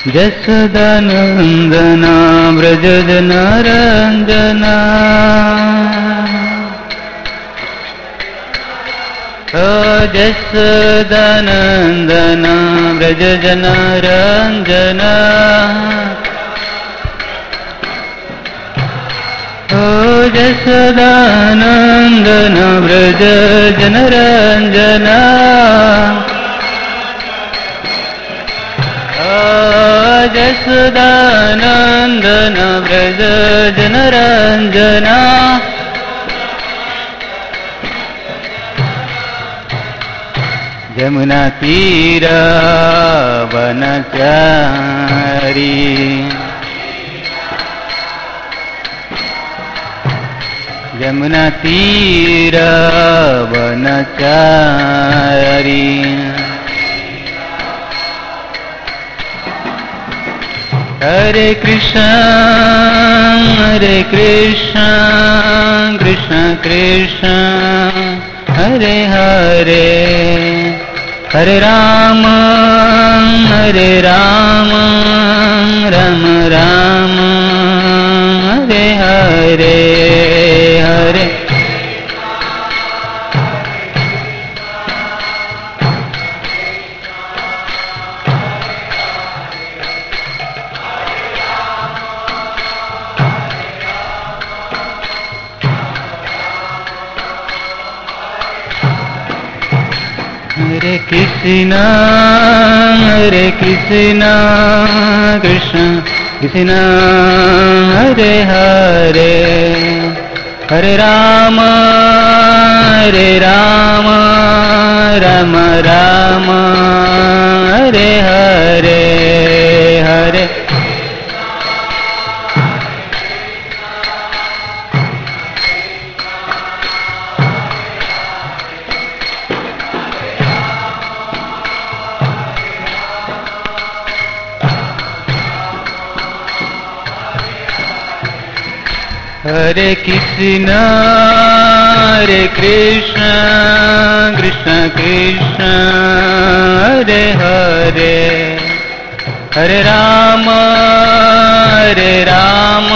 जसोदानंदना व्रज जनरंजना जसोदानंदना व्रज जनरंजना जसोदानंदना व्रज जनरंजना जसोदानंदन व्रज जनरंजना यमुना तीर वनचारी यमुना तीर वनचारी हरे कृष्ण कृष्ण कृष्ण हरे हरे हरे राम राम राम हरे हरे हरे हरे कृष्ण कृष्ण कृष्ण हरे हरे हरे राम राम राम हरे हरे हरे हरे कृष्ण कृष्ण कृष्ण हरे हरे हरे राम राम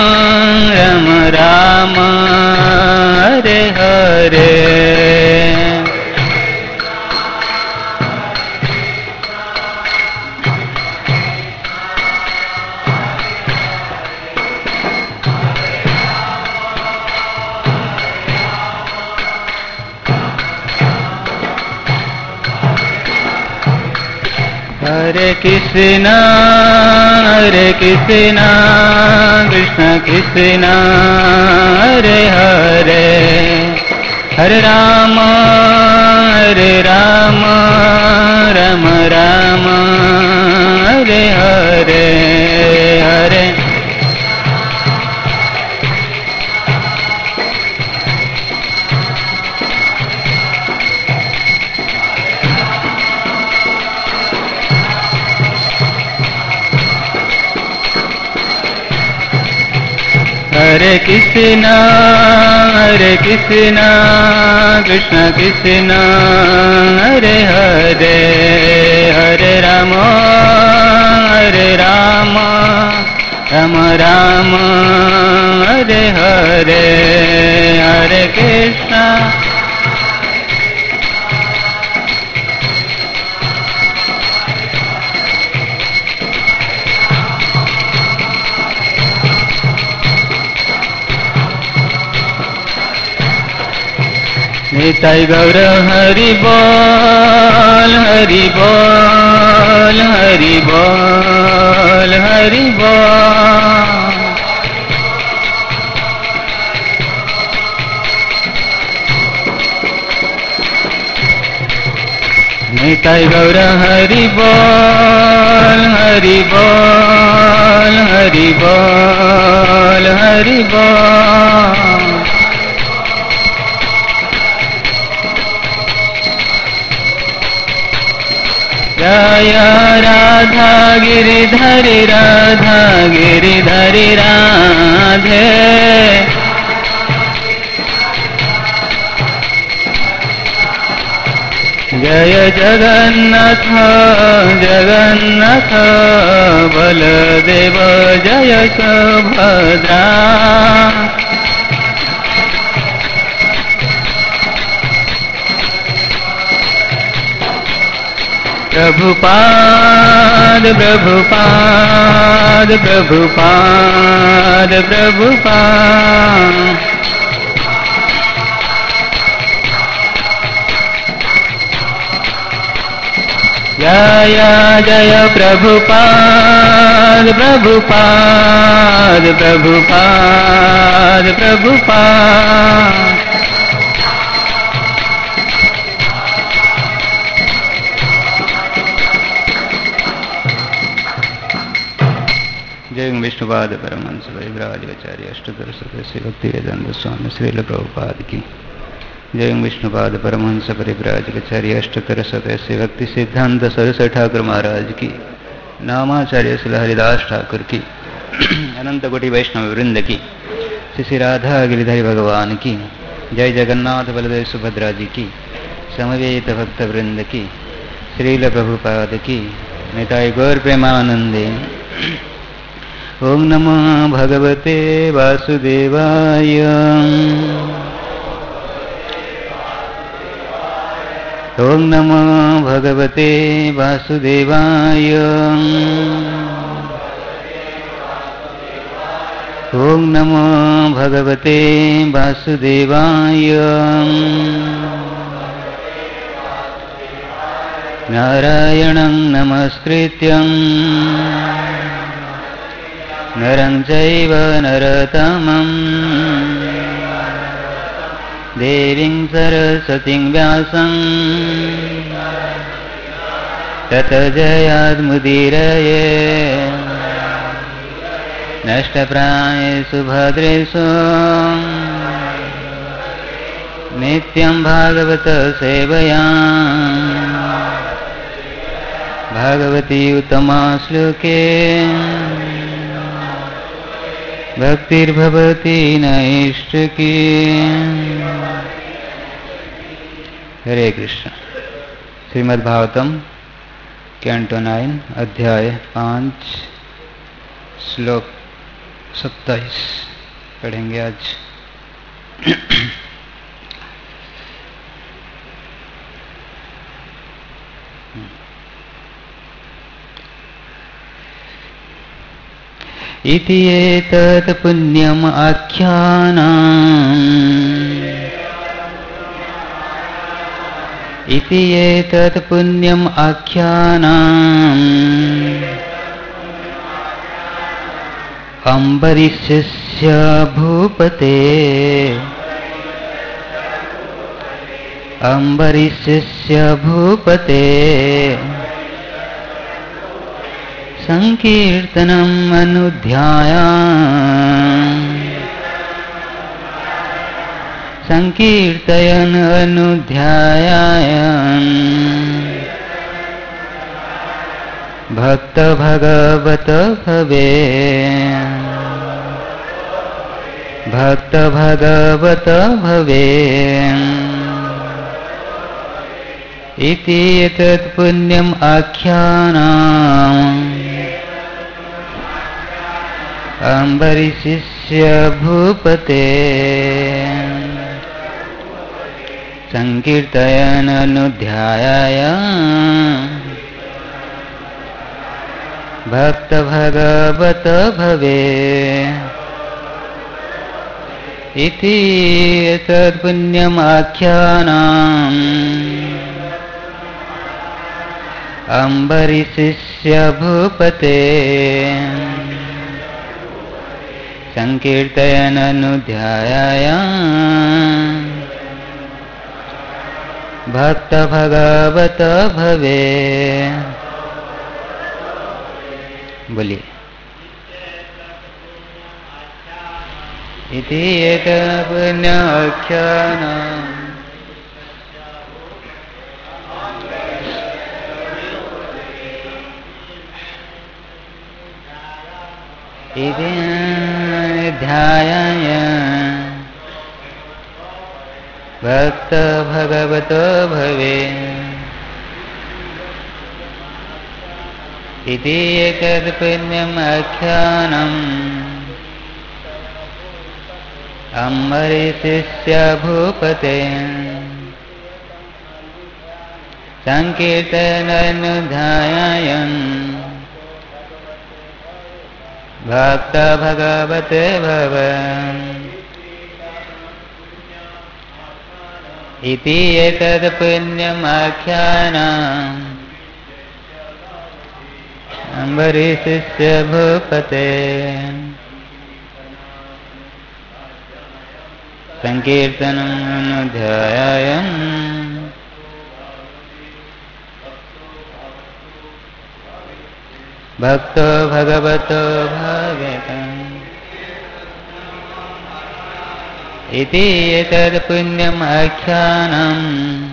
राम हरे हरे हरे कृष्ण कृष्ण कृष्ण हरे हरे हरे राम राम राम हरे हरे हरे हरे कृष्ण कृष्ण कृष्ण हरे हरे हरे राम राम राम हरे हरे हरे कृष्ण निताई गौर हरि बोल हरि बोल हरि बोल हरि बोल निताई गौर हरि बोल हरि बोल हरि बोल हरि बोल जय राधा गिरिधरि राधे जय जगन्नाथ जगन्नाथ बलदेव जय सुभद्रा प्रभुपाद प्रभुपाद प्रभुपाद प्रभुपाद जय जय प्रभुपाद प्रभुपाद प्रभुपाद प्रभुपाद जय विष्णुपाद परमहंस परिव्राजकाचार्य अष्टोत्तर सदस्य भक्तिवेदांत स्वामी श्रील प्रभुपाद की जय विष्णुपाद परमहंस परिव्राजकाचार्य अष्टोत्तर सदस्य भक्ति सिद्धांत सरस्वती ठाकुर महाराज की नामाचार्य श्री हरिदास ठाकुर की अनंत कोटि वैष्णव वृंद की श्री राधा गिरिधरी भगवान की जय जगन्नाथ बलदेव सुभद्रा जी की समवेत भक्त वृंद की श्रील प्रभुपाद की निताय गौर प्रेमानंदे ओम नमो भगवते वासुदेवाय ओम नमो भगवते वासुदेवाय ओम नमो भगवते वासुदेवाय नारायणं नमस्कृत्यं नरं चैव नरोत्तमं देवीं सरस्वतीं व्यासं ततो जयाद्मुदीरये नष्टप्रायेषु भद्रेषु नित्यं भागवत सेवया भगवती उत्तमा श्लोके भक्तिर्भवती नैष्ठिकी। हरे कृष्ण। श्रीमद्भागवतम कैंटो 9 अध्याय 5 श्लोक 27 पढ़ेंगे आज। इति एतत् पुण्यम् आख्यानम् इति एतत् पुण्यम् आख्यानम् अम्बरीषस्य भूपते अम्बरीषस्य भूपते संकीर्तनम् संकीर्तयन् अनुध्यायान् भक्त भगवत भवे भक्त भगवत भवे इति एतत् पुण्यम् आख्यानम् अम्बरीषस्य भूपते संकीर्तयन् अनुध्यायाय भक्त भगवत भवे इति एतत् पुण्यम् आख्यानम् अम्बरीषस्य भूपते संकीर्तयन् अनुध्यायाय भक्त भगवत भवे। बोलिए। इति एतत् पुण्याख्यानम् इति ध्यायाय भक्त भगवतो भवे इति एतद् पुण्यम् आख्यानम् अम्बरीषस्य भूपते संकीर्तनानुध्यायन् भक्त भगवते भवन् इति एतद् पुण्यम् आख्यानम् अम्बरीषस्य भूपते संकीर्तनानुध्यायन् भक्तो भगवतो भागवतम् इति एतद् पुण्यम् आख्यानम्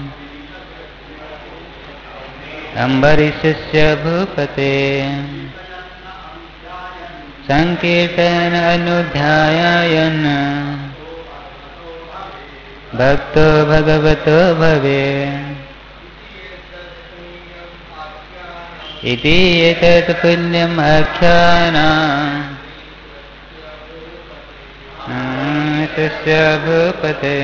अम्बरीषस्य भूपते संकीर्तनानुध्यायन् भक्तो भगवतो भवे इति एतत् पुण्यम् आख्यानम् तस्य भूपते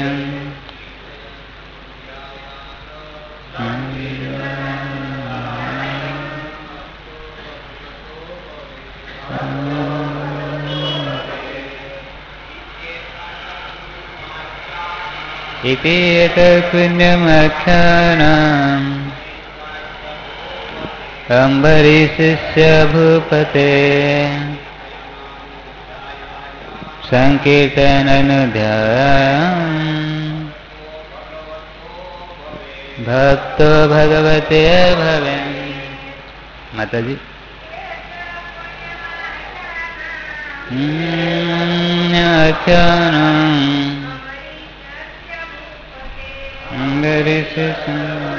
इति एतत् पुण्यम् आख्यानम् अम्बरीषस्य भूपते संकीर्तनानुध्यायन् भक्तो भगवते भवेन्। माता जी आख्यानम् अम्बरीषस्य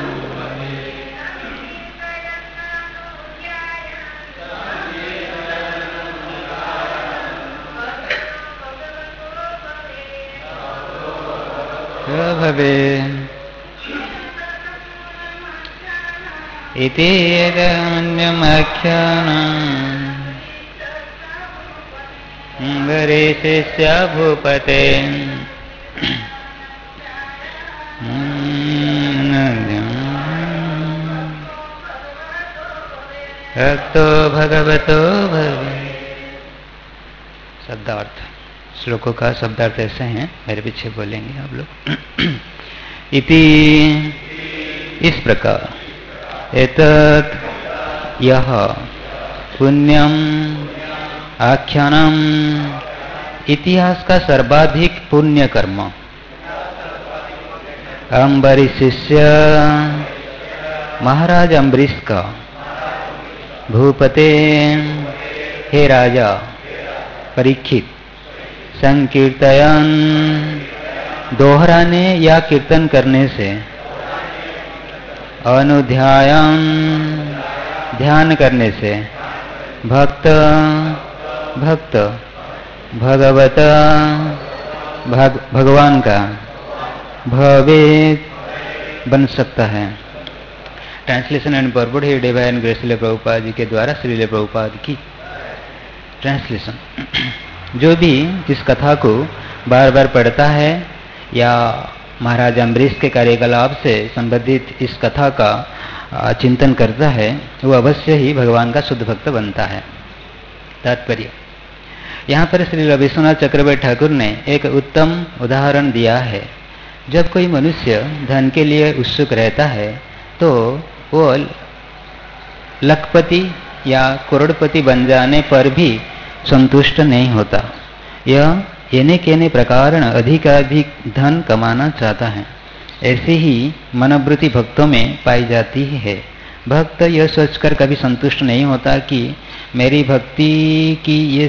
भवे इति एतन्यम् आख्यानम् अम्बरीषस्य भूपते भक्तो भगवतो भवे। शब्दार्थ श्लोकों का शब्दार्थ ऐसे हैं, मेरे पीछे बोलेंगे आप लोग। इति इस प्रकार, एतत् यह पुण्यम आख्यानम इतिहास का सर्वाधिक पुण्य कर्म अम्बरीषस्य महाराज अम्बरीश का भूपते हे राजा परीक्षित संकीर्तन दोहराने या कीर्तन करने से अनुध्यायन ध्यान करने से भक्त भगवत भगवान का भवेत बन सकता है। ट्रांसलेशन एंड परवर्ड है डिवाइन ग्रेस श्रील प्रभुपाद जी के द्वारा श्रील प्रभुपाद की ट्रांसलेशन। जो भी इस कथा को बार बार पढ़ता है या महाराज अम्बरीश के कार्यकलाप से संबंधित इस कथा का चिंतन करता है, वो अवश्य ही भगवान का शुद्ध भक्त बनता है। तात्पर्य, यहाँ पर श्री विश्वनाथ चक्रवर्ती ठाकुर ने एक उत्तम उदाहरण दिया है। जब कोई मनुष्य धन के लिए उत्सुक रहता है तो वो लखपति या करोड़पति बन जाने पर भी संतुष्ट नहीं होता। यह येने केने प्रकार अधिकाधिक धन कमाना चाहता है। ऐसी ही मनोवृत्ति भक्तों में पाई जाती है। भक्त यह सोचकर कभी संतुष्ट नहीं होता कि मेरी भक्ति की ये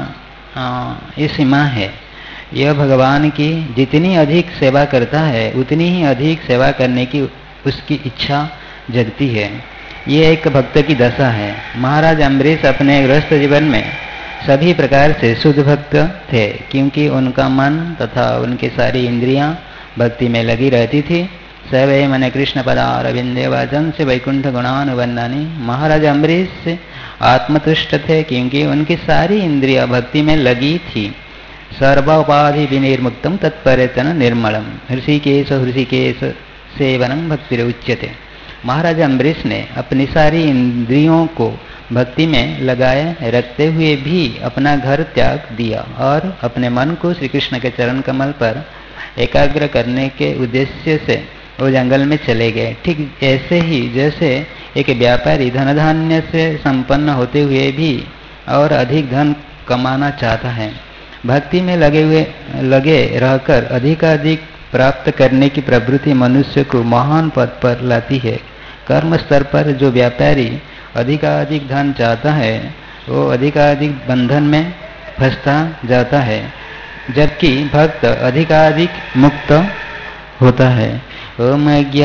सीमा है। यह भगवान की जितनी अधिक सेवा करता है उतनी ही अधिक सेवा करने की उसकी इच्छा जगती है। ये एक भक्त की दशा है। महाराज अम्बरीश अपने गृहस्थ जीवन में सभी प्रकार से शुद्ध भक्त थे, क्योंकि उनका मन तथा उनकी सारी इंद्रियां भक्ति में लगी रहती थी। सवै मन कृष्ण पदारविंदे वाचन से वैकुंठ गुणानुबंधानी। महाराज अम्बरीश आत्मतुष्ट थे, क्योंकि उनकी सारी इंद्रिया भक्ति में लगी थी। सर्वोपाधि विनिर्मुक्तम तत्परेतन निर्मलम ऋषिकेश सेवनम भक्ति उच्यते। महाराज अम्बरीश ने अपनी सारी इंद्रियों को भक्ति में लगाए रखते हुए भी अपना घर त्याग दिया और अपने मन को श्री कृष्ण के चरण कमल पर एकाग्र करने के उद्देश्य से वो जंगल में चले गए। ठीक ऐसे ही जैसे एक व्यापारी धन धान्य से संपन्न होते हुए भी और अधिक धन कमाना चाहता है, भक्ति में लगे रहकर अधिकाधिक प्राप्त करने की प्रवृत्ति मनुष्य को महान पद पर लाती है। कर्म स्तर पर जो व्यापारी अधिकाधिक धन चाहता है वो अधिकाधिक बंधन में फंसता जाता है, जबकि भक्त अधिकाधिक मुक्त होता है। ओम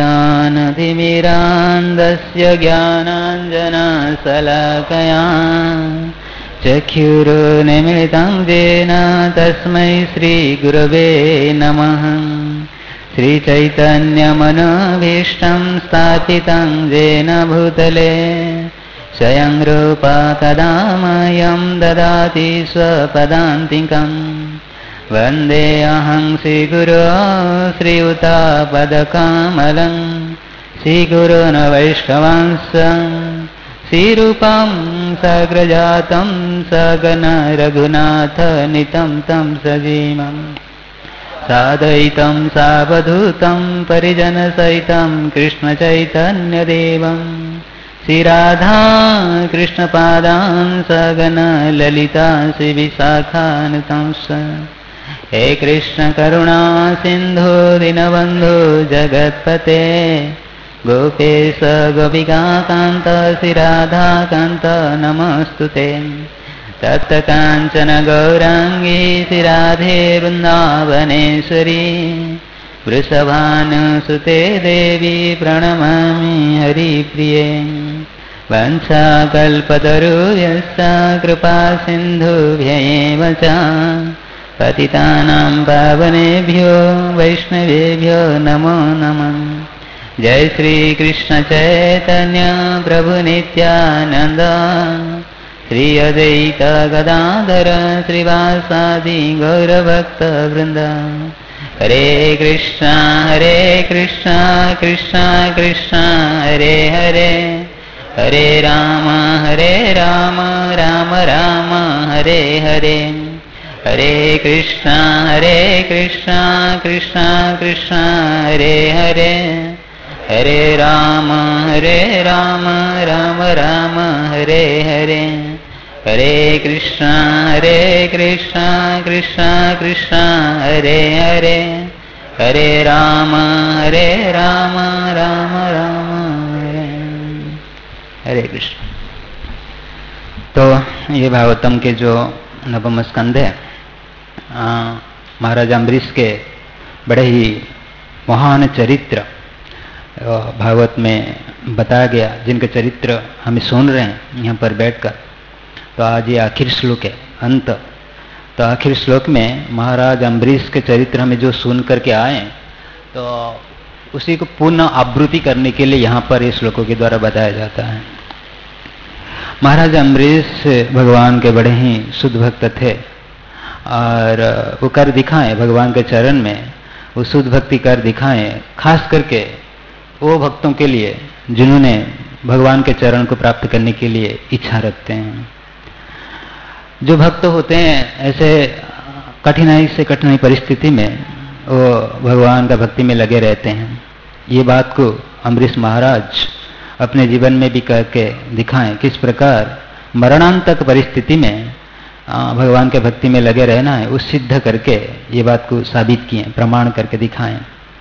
ज्ञानतिमिरान्धस्य ज्ञानाञ्जनशलाकया चक्षुरुन्मीलितं येन तस्मै श्रीगुरवे नमः। श्रीचैतन्यमनोभीष्टं स्थापितं येन भूतले स्वयं रूपा कदा मह्यं ददाति स्वपदान्तिकम्। वन्देऽहं श्रीगुरो श्रीयुतापदकमलं श्रीगुरोन् वैष्णवांश्च श्रीरूपं साग्रजातं सगण रघुनाथनितं तं सजीवम् साद्वैतं सावधूतं परिजनसहितं कृष्णचैतन्यदेवं श्रीराधा कृष्णपादान् सगण ललिता श्रीविशाखान्वितांश्च। हे कृष्ण करुणा सिंधु दीनबंधु जगत्पते गोपेश गोपिकान्त श्रीराधा कान्त नमस्तुते। तप्त कांचन गौरांगी श्रीराधे वृंदावनेश्वरी वृषभानुसुते देवी प्रणमामि हरिप्रिये। वंशाकल्पतरुभ्यश्च कृपा सिन्धुभ्यैव च पतितानां पावनेभ्यो वैष्णवेभ्यो नमो नमः। जय श्री कृष्ण चैतन्य प्रभु नित्यानंद श्री अद्वैत गदाधर श्रीवासादि गौरभक्तवृंद। हरे कृष्णा कृष्णा कृष्णा हरे हरे हरे राम राम राम हरे हरे। हरे कृष्णा कृष्णा कृष्णा हरे हरे हरे राम राम राम हरे हरे। हरे कृष्णा कृष्णा हरे हरे हरे राम राम राम हरे हरे कृष्ण। तो ये भागवतम के जो नवम स्कंद है, महाराज अम्बरीश के बड़े ही महान चरित्र भागवत में बताया गया, जिनका चरित्र हम सुन रहे हैं यहाँ पर बैठकर। तो आज ये आखिर श्लोक है, अंत। तो आखिर श्लोक में महाराज अम्बरीश के चरित्र हमें जो सुन करके आए, तो उसी को पुनः आवृत्ति करने के लिए यहाँ पर इस श्लोकों के द्वारा बताया जाता है। महाराज अम्बरीश भगवान के बड़े ही शुद्ध भक्त थे और वो कर दिखाए भगवान के चरण में, वो शुद्ध भक्ति कर दिखाए, खास करके वो भक्तों के लिए जिन्होंने भगवान के चरण को प्राप्त करने के लिए इच्छा रखते हैं। जो भक्त होते हैं ऐसे कठिनाई से कठिनाई परिस्थिति में वो भगवान का भक्ति में लगे रहते हैं। ये बात को अम्बरीश महाराज अपने जीवन में भी करके दिखाएं, किस प्रकार मरणांतक परिस्थिति में भगवान के भक्ति में लगे रहना है, उस सिद्ध करके ये बात को साबित किए, प्रमाण करके दिखाएं।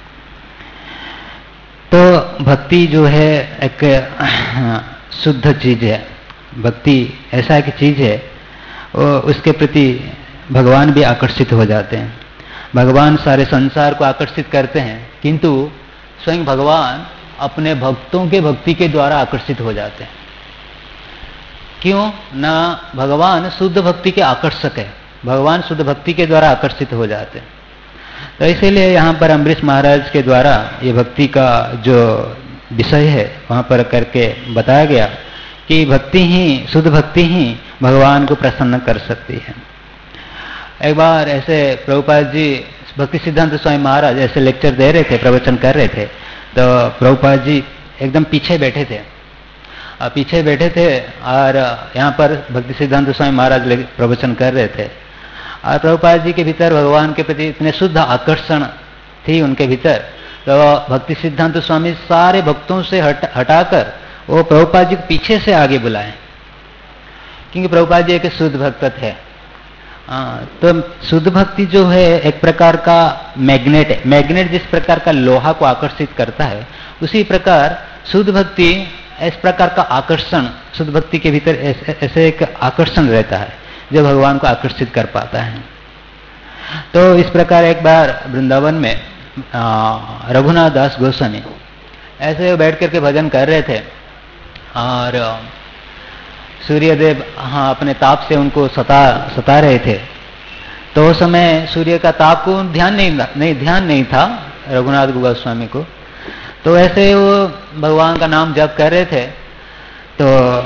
तो भक्ति जो है एक शुद्ध चीज है। भक्ति ऐसा एक चीज है, उसके प्रति भगवान भी आकर्षित हो जाते हैं। भगवान सारे संसार को आकर्षित करते हैं, किंतु स्वयं भगवान अपने भक्तों के भक्ति के द्वारा आकर्षित हो जाते हैं। क्यों ना? भगवान शुद्ध भक्ति के आकर्षक है, भगवान शुद्ध भक्ति के द्वारा आकर्षित हो जाते हैं। तो इसीलिए यहाँ पर अम्बरीश महाराज के द्वारा ये भक्ति का जो विषय है वहाँ पर करके बताया गया कि भक्ति ही, शुद्ध भक्ति ही भगवान को प्रसन्न कर सकती है। एक बार ऐसे प्रभुपाद जी, भक्ति सिद्धांत स्वामी महाराज ऐसे लेक्चर दे रहे थे, प्रवचन कर रहे थे, तो प्रभुपाद जी एकदम पीछे बैठे थे और यहाँ पर भक्ति सिद्धांत स्वामी महाराज प्रवचन कर रहे थे और प्रभुपाद जी के भीतर भगवान के प्रति इतने शुद्ध आकर्षण थी उनके भीतर, तो भक्ति सिद्धांत स्वामी सारे भक्तों से हटाकर वो प्रभुपाद जी को पीछे से आगे बुलाए, क्योंकि प्रभुपाद जी एक शुद्ध भक्त थे। तो शुद्ध भक्ति जो है एक प्रकार का मैग्नेट है। मैग्नेट जिस प्रकार का लोहा को आकर्षित करता है, उसी प्रकार शुद्ध भक्ति इस प्रकार का आकर्षण, शुद्ध भक्ति के भीतर ऐसे एक आकर्षण रहता है जो भगवान को आकर्षित कर पाता है। तो इस प्रकार एक बार वृंदावन में रघुनाथ दास गोस्वामी ऐसे बैठ करके भजन कर रहे थे और सूर्यदेव अपने ताप से उनको सता रहे थे। तो उस समय सूर्य का ताप को ध्यान नहीं था रघुनाथ गोस्वामी को। तो ऐसे वो भगवान का नाम जप कर रहे थे, तो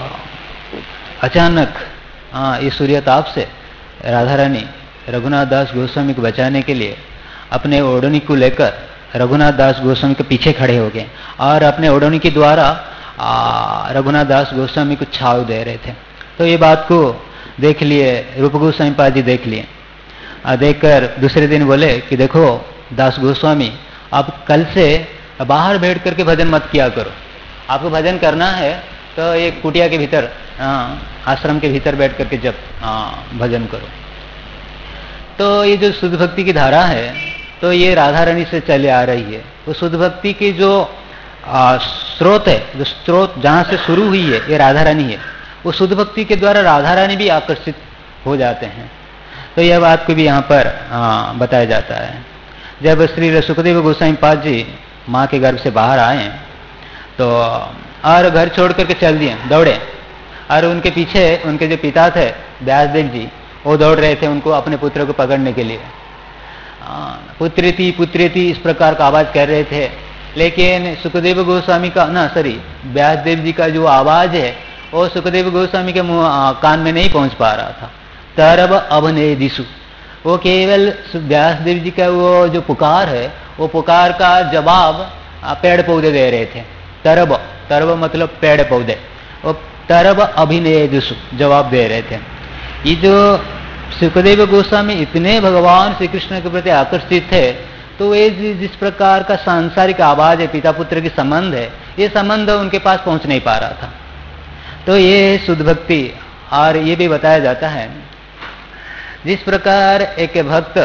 अचानक इस सूर्य ताप से राधा रानी रघुनाथ दास गोस्वामी को बचाने के लिए अपने ओढ़नी को लेकर रघुनाथ दास गोस्वामी के पीछे खड़े हो गए और अपने ओढ़नी के द्वारा रघुनाथ दास गोस्वामी को छाव दे रहे थे। तो ये बात को देख लिए रूप गोस्वामी पाद जी, देख लिए। देखकर दूसरे दिन बोले कि देखो दास गोस्वामी, आप कल से बाहर बैठ करके भजन मत किया करो, आपको भजन करना है तो एक कुटिया के भीतर, आश्रम के भीतर बैठ करके जब भजन करो। तो ये जो शुद्ध भक्ति की धारा है, तो ये राधा रानी से चले आ रही है। वो शुद्ध भक्ति की जो स्रोत है, जो स्रोत जहाँ से शुरू हुई है, ये राधा रानी है। वो शुद्ध भक्ति के द्वारा राधा रानी भी आकर्षित हो जाते हैं। तो यह बात को भी यहाँ पर बताया जाता है। जब श्री सुखदेव गोस्वामी पाद जी माँ के गर्भ से बाहर आए तो और घर छोड़ करके चल दिए, दौड़े, और उनके पीछे उनके जो पिता थे व्यासदेव जी, वो दौड़ रहे थे उनको अपने पुत्र को पकड़ने के लिए। पुत्रेति पुत्रेति इस प्रकार का आवाज कर रहे थे, लेकिन सुखदेव गोस्वामी का व्यासदेव जी का जो आवाज है वो सुखदेव गोस्वामी के कान में नहीं पहुंच पा रहा था। तरब अभने दिशु, वो केवल व्यासदेव जी का वो जो पुकार है, वो पुकार का जवाब पेड़ पौधे दे रहे थे। तरब मतलब पेड़ पौधे, वो तरब अभिनय दिशु जवाब दे रहे थे। ये जो सुखदेव गोस्वामी इतने भगवान श्री कृष्ण के प्रति आकर्षित थे, तो ये जिस प्रकार का सांसारिक आवाज है, पिता पुत्र की संबंध है, ये संबंध उनके पास पहुंच नहीं पा रहा था। तो ये शुद्ध भक्ति। और ये भी बताया जाता है जिस प्रकार एक भक्त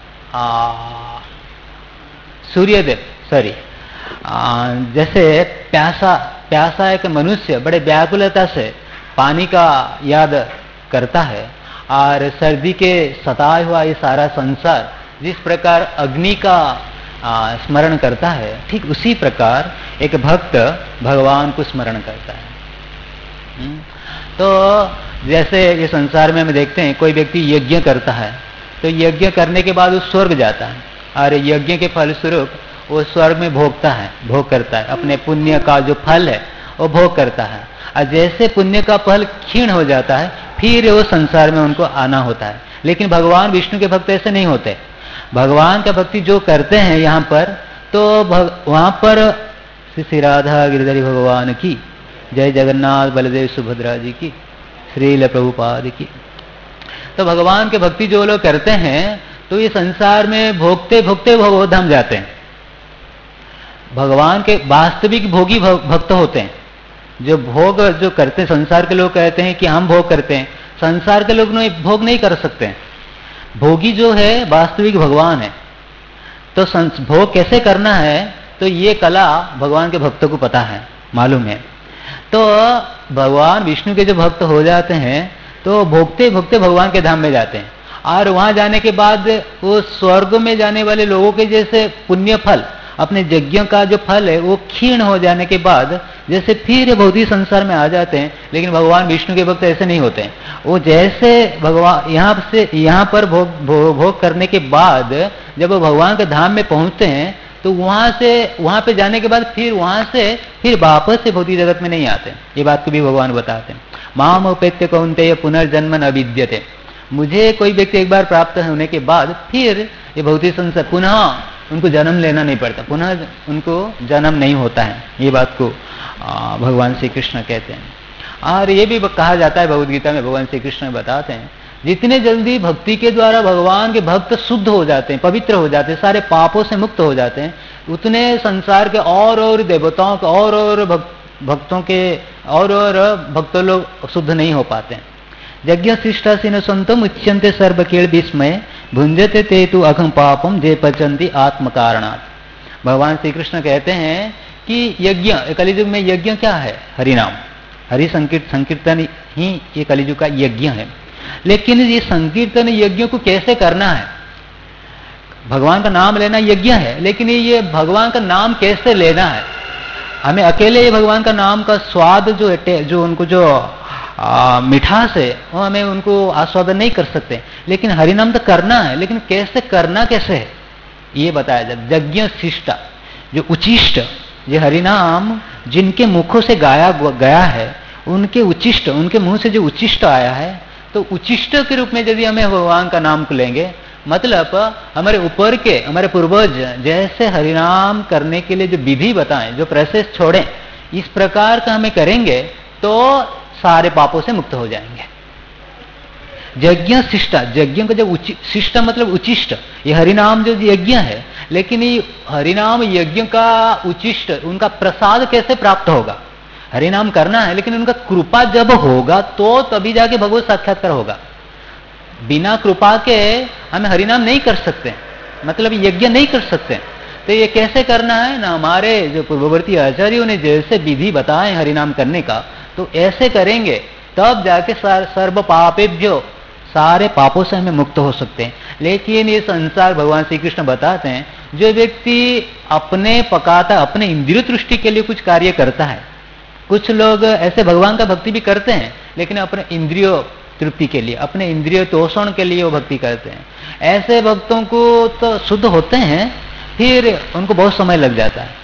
सूर्यदेव जैसे प्यासा एक मनुष्य बड़े व्याकुलता से पानी का याद करता है, और सर्दी के सताया हुआ ये सारा संसार जिस प्रकार अग्नि का स्मरण करता है, ठीक उसी प्रकार एक भक्त भगवान को स्मरण करता है। तो जैसे ये संसार में हम देखते हैं, कोई व्यक्ति यज्ञ करता है तो यज्ञ करने के बाद वो स्वर्ग जाता है, और यज्ञ के फलस्वरूप वो स्वर्ग में भोग करता है, अपने पुण्य का जो फल है वो भोग करता है। और जैसे पुण्य का फल क्षीण हो जाता है, फिर वो संसार में उनको आना होता है। लेकिन भगवान विष्णु के भक्त ऐसे नहीं होते। भगवान का भक्ति जो करते हैं यहाँ पर, तो वहां पर श्री राधा गिरधरी भगवान की जय, जगन्नाथ बलदेव सुभद्रा जी की, श्रील प्रभुपाद की। तो भगवान के भक्ति जो लोग करते हैं, तो ये संसार में भोगते भोगते भगवत धाम जाते हैं। भगवान के वास्तविक भोगी भक्त होते हैं। जो भोग जो करते हैं, संसार के लोग कहते हैं कि हम भोग करते हैं, संसार के लोग भोग नहीं कर सकते हैं। भोगी जो है वास्तविक भगवान है। तो भोग कैसे करना है, तो ये कला भगवान के भक्तों को पता है, मालूम है। तो भगवान विष्णु के जो भक्त हो जाते हैं, तो भोगते भोगते भगवान के धाम में जाते हैं, और वहां जाने के बाद वो स्वर्ग में जाने वाले लोगों के जैसे पुण्य फल, अपने यज्ञ का जो फल है वो क्षीण हो जाने के बाद जैसे फिर भौतिक संसार में आ जाते हैं। लेकिन भगवान विष्णु के भक्त ऐसे नहीं होते हैं। वो जैसे भगवान यहाँ पर भोग करने के बाद जब वो भगवान के धाम में पहुंचते हैं, तो वहां पे जाने के बाद फिर वहां से फिर वापस से भौतिक जगत में नहीं आते। ये बात को भी भगवान बताते हैं। माम उपेत्य कौन्तेय पुनर्जन्म न विद्यते। मुझे कोई व्यक्ति एक बार प्राप्त होने के बाद फिर ये भौतिक संसार पुनः उनको जन्म लेना नहीं पड़ता, पुनः उनको जन्म नहीं होता है। ये बात को भगवान श्री कृष्ण कहते हैं। और ये भी कहा जाता है भगवद गीता में, भगवान श्री कृष्ण बताते हैं जितने जल्दी भक्ति के द्वारा भगवान के भक्त शुद्ध हो जाते हैं, पवित्र हो जाते हैं, सारे पापों से मुक्त हो जाते हैं, उतने संसार के और देवताओं के और भक्तों के और भक्तों लोग शुद्ध नहीं हो पाते हैं। यज्ञ शिष्टासीन संतम उच्यंते सर्वकील विस्मय भुंजते ते तु अघम पापम जे पचंती आत्म कारणात्। भगवान श्री कृष्ण कहते हैं कि यज्ञ, कलियुग में यज्ञ क्या है? हरिनाम, हरि संकीर्तन ही ये कलियुग का यज्ञ है। लेकिन ये संकीर्तन यज्ञ को कैसे करना है? भगवान का नाम लेना यज्ञ है, लेकिन ये भगवान का नाम कैसे लेना है? हमें अकेले ये भगवान का नाम का स्वाद जो उनको जो मिठास है वो हमें उनको आस्वादन नहीं कर सकते, लेकिन हरिनाम तो करना है। लेकिन कैसे करना कैसे है ये बताया जाए। यज्ञ शिष्टा, जो उचिष्ट, ये हरिनाम जिनके मुखों से गाया गया है, उनके उचिष्ट, उनके मुंह से जो उचिष्ट आया है, तो उचिष्ट के रूप में यदि हमें भगवान का नाम को लेंगे, मतलब हमारे ऊपर के हमारे पूर्वज जैसे हरिनाम करने के लिए जो विधि बताएं, जो प्रोसेस छोड़ें, इस प्रकार का हमें करेंगे तो सारे पापों से मुक्त हो जाएंगे। यज्ञ शिष्टा, यज्ञ का जब शिष्ट मतलब उचिष्ट, ये हरिनाम जो यज्ञ है, लेकिन ये हरिनाम यज्ञ का उचिष्ट, उनका प्रसाद कैसे प्राप्त होगा? हरिनाम करना है, लेकिन उनका कृपा जब होगा तो तभी जाके भगवत साक्षात्कार होगा। बिना कृपा के हम हरिनाम नहीं कर सकते, मतलब यज्ञ नहीं कर सकते। तो ये कैसे करना है ना, हमारे जो पूर्ववर्ती आचार्यों ने जैसे विधि बताए हरिनाम करने का, तो ऐसे करेंगे तब जाके सर्व पापेभ्यो, सारे पापों से हमें मुक्त हो सकते हैं। लेकिन ये संसार, भगवान श्री कृष्ण बताते हैं, जो व्यक्ति अपने पकाता, अपने इंद्रिय तुष्टि के लिए कुछ कार्य करता है, कुछ लोग ऐसे भगवान का भक्ति भी करते हैं, लेकिन अपने इंद्रियों तृप्ति के लिए, अपने इंद्रिय तोषण के लिए वो भक्ति करते हैं। ऐसे भक्तों को तो शुद्ध होते हैं, फिर उनको बहुत समय लग जाता है।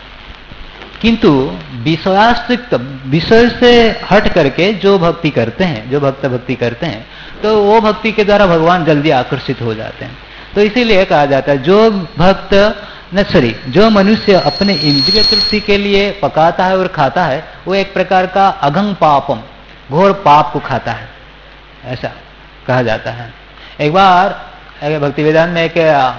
किंतु विषयाश्रित, विषय से हट करके जो भक्ति करते हैं, जो भक्त भक्ति करते हैं, तो वो भक्ति के द्वारा भगवान जल्दी आकर्षित हो जाते हैं। तो इसीलिए कहा जाता है जो भक्त जो मनुष्य अपने इंद्रिय तृप्ति के लिए पकाता है और खाता है, वो एक प्रकार का अघं पापम, घोर पाप को खाता है, ऐसा कहा जाता है। एक बार भक्ति वेदांत में एक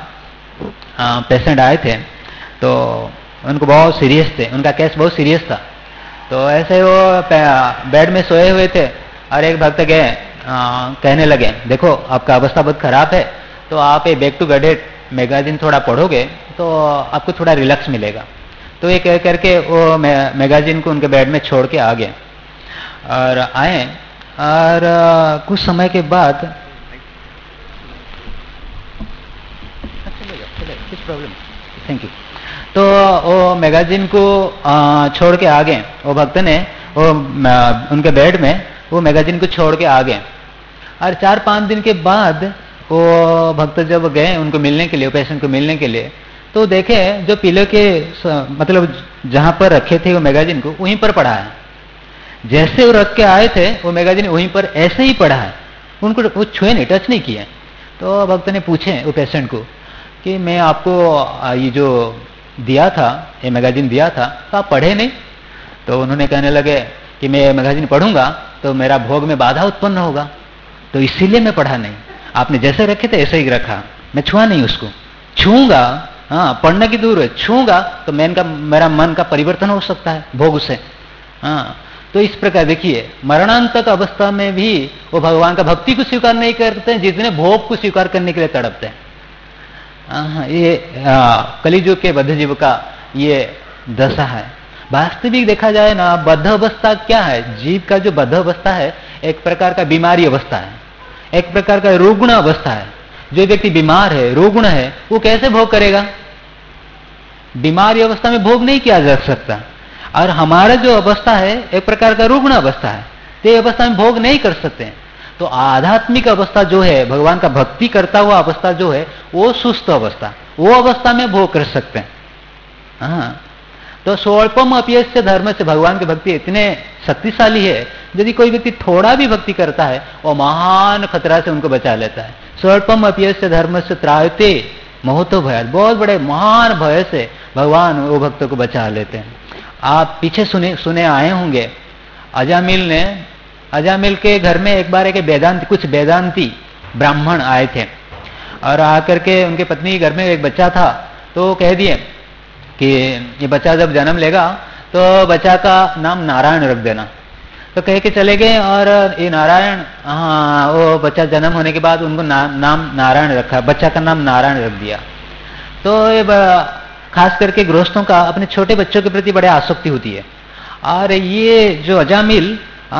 पेशेंट आए थे, तो उनको बहुत सीरियस थे, उनका केस बहुत सीरियस था। तो ऐसे वो बेड में सोए हुए थे और एक भक्त गए कहने लगे, देखो आपका अवस्था बहुत खराब है, तो आप ये बैक टू गडेट मैगजीन थोड़ा पढ़ोगे तो आपको थोड़ा रिलैक्स मिलेगा। तो ये कह करके वो मैगजीन को उनके बेड में छोड़ के आ गए और आए, और कुछ समय के बाद प्रॉब्लम, थैंक यू। तो वो मैगजीन को छोड़ के आ गए, वो भक्त ने वो उनके बेड में वो मैगजीन को छोड़ के आ गए। और 4-5 दिन के बाद वो भक्त जब गए उनको मिलने के लिए, पेशेंट को मिलने के लिए, तो देखे जो पिलो के मतलब जहां पर रखे थे वो मैगजीन को, वहीं पर पड़ा है। जैसे वो रख के आए थे वो मैगजीन वहीं पर ऐसे ही पड़ा है, उनको वो छुए नहीं, टच नहीं किए। तो भक्त ने पूछे वो पेशेंट को कि मैं आपको ये जो दिया था, ये मैगजीन दिया था, तो आप पढ़े नहीं? तो उन्होंने कहने लगे कि मैं मैगजीन पढ़ूंगा तो मेरा भोग में बाधा उत्पन्न होगा, तो इसीलिए मैं पढ़ा नहीं। आपने जैसे रखे थे ऐसे ही रखा, मैं छुआ नहीं उसको। छूंगा, हाँ पढ़ने की दूर है, छूंगा तो मेरा मन का परिवर्तन हो सकता है भोग से। हाँ, तो इस प्रकार देखिए मरणांतक अवस्था में भी वो भगवान का भक्ति को स्वीकार नहीं करते हैं, जितने भोग को स्वीकार करने के लिए तड़पते हैं। ये कलियुग के बद्ध जीव का ये दशा है। वास्तविक देखा जाए ना, बद्ध अवस्था क्या है? जीव का जो बद्ध अवस्था है एक प्रकार का बीमारी अवस्था है, एक प्रकार का रुग्ण अवस्था है। जो व्यक्ति बीमार है, रुग्ण है, वो कैसे भोग करेगा? बीमारी अवस्था में भोग नहीं किया जा सकता। और हमारा जो अवस्था है एक प्रकार का रुग्ण अवस्था है, तो ये अवस्था में भोग नहीं कर सकते हैं। तो आध्यात्मिक अवस्था जो है, भगवान का भक्ति करता हुआ अवस्था जो है, वो सुस्त अवस्था, वो अवस्था में भोग कर सकते हैं। हाँ, तो स्वल्पम अप्यस्य धर्म से भगवान की भक्ति इतने शक्तिशाली है, यदि कोई व्यक्ति थोड़ा भी भक्ति करता है वो महान खतरा से उनको बचा लेता है। स्वल्पम अप्यस्य धर्म से त्रायते महतो भय, बहुत बड़े महान भय से भगवान वो भक्तों को बचा लेते हैं। आप पीछे सुने आए होंगे, अजामिल के घर में एक बार कुछ वेदांती ब्राह्मण आए थे और आकर के उनके पत्नी के घर में एक बच्चा था, तो कह दिए कि ये बच्चा जब जन्म लेगा तो बच्चा का नाम नारायण रख देना। तो कह के चले गए और ये नारायण, हाँ, वो बच्चा जन्म होने के बाद उनको नाम नारायण रखा, बच्चा का नाम नारायण रख दिया। तो ये खास करके गृहस्थों का अपने छोटे बच्चों के प्रति बड़े आसक्ति होती है। और ये जो अजामिल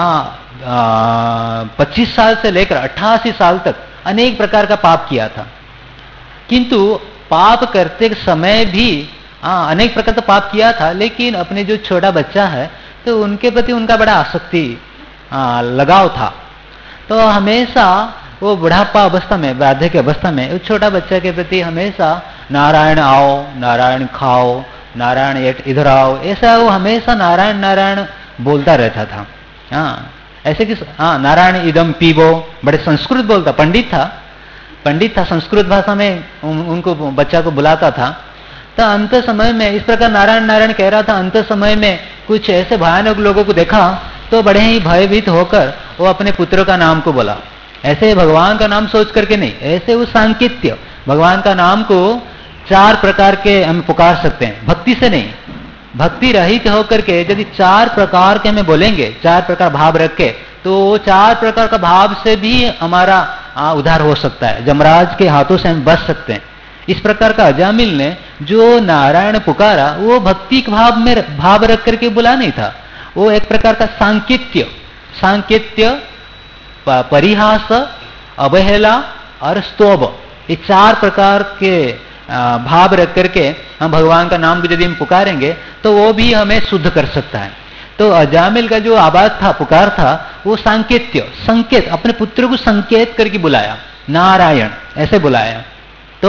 25 साल से लेकर 88 साल तक अनेक प्रकार का पाप किया था, किंतु पाप करते समय भी अनेक प्रकार का पाप किया था, लेकिन अपने जो छोटा बच्चा है तो उनके प्रति उनका बड़ा आसक्ति लगाव था। तो हमेशा वो बुढ़ापा अवस्था में, वार्धक्य अवस्था में उस छोटा बच्चा के प्रति हमेशा नारायण आओ, नारायण खाओ, नारायण इधर आओ, ऐसा वो हमेशा नारायण नारायण बोलता रहता था। हाँ, ऐसे कि नारायण इदम पीबो, बड़े संस्कृत बोलता, पंडित था, संस्कृत भाषा में उनको बच्चा को बुलाता था। तो अंत समय में इस प्रकार नारायण नारायण कह रहा था। अंत समय में कुछ ऐसे भयानक लोगों को देखा तो बड़े ही भयभीत होकर वो अपने पुत्र का नाम को बोला। ऐसे भगवान का नाम सोच करके नहीं, ऐसे वो सांकेत्य भगवान का नाम को 4 प्रकार के हम पुकार सकते हैं, भक्ति से नहीं, भक्ति रहित होकर के यदि 4 प्रकार के हमें बोलेंगे, 4 प्रकार भाव रख के, तो 4 प्रकार का भाव से भी हमारा उद्धार हो सकता है, जमराज के हाथों से हम बच सकते हैं। इस प्रकार का अजामिल ने जो नारायण पुकारा वो भक्ति के भाव रख करके बुला नहीं था, वो एक प्रकार का सांकेत्य, परिहास, अवहेला और स्तोभ, ये 4 प्रकार के भाव रख करके हम भगवान का नाम भी यदि हम पुकारेंगे तो वो भी हमें शुद्ध कर सकता है। तो अजामिल का जो आवाज था, पुकार था, वो संकेत, अपने पुत्र को संकेत करके बुलाया, नारायण ऐसे बुलाया। तो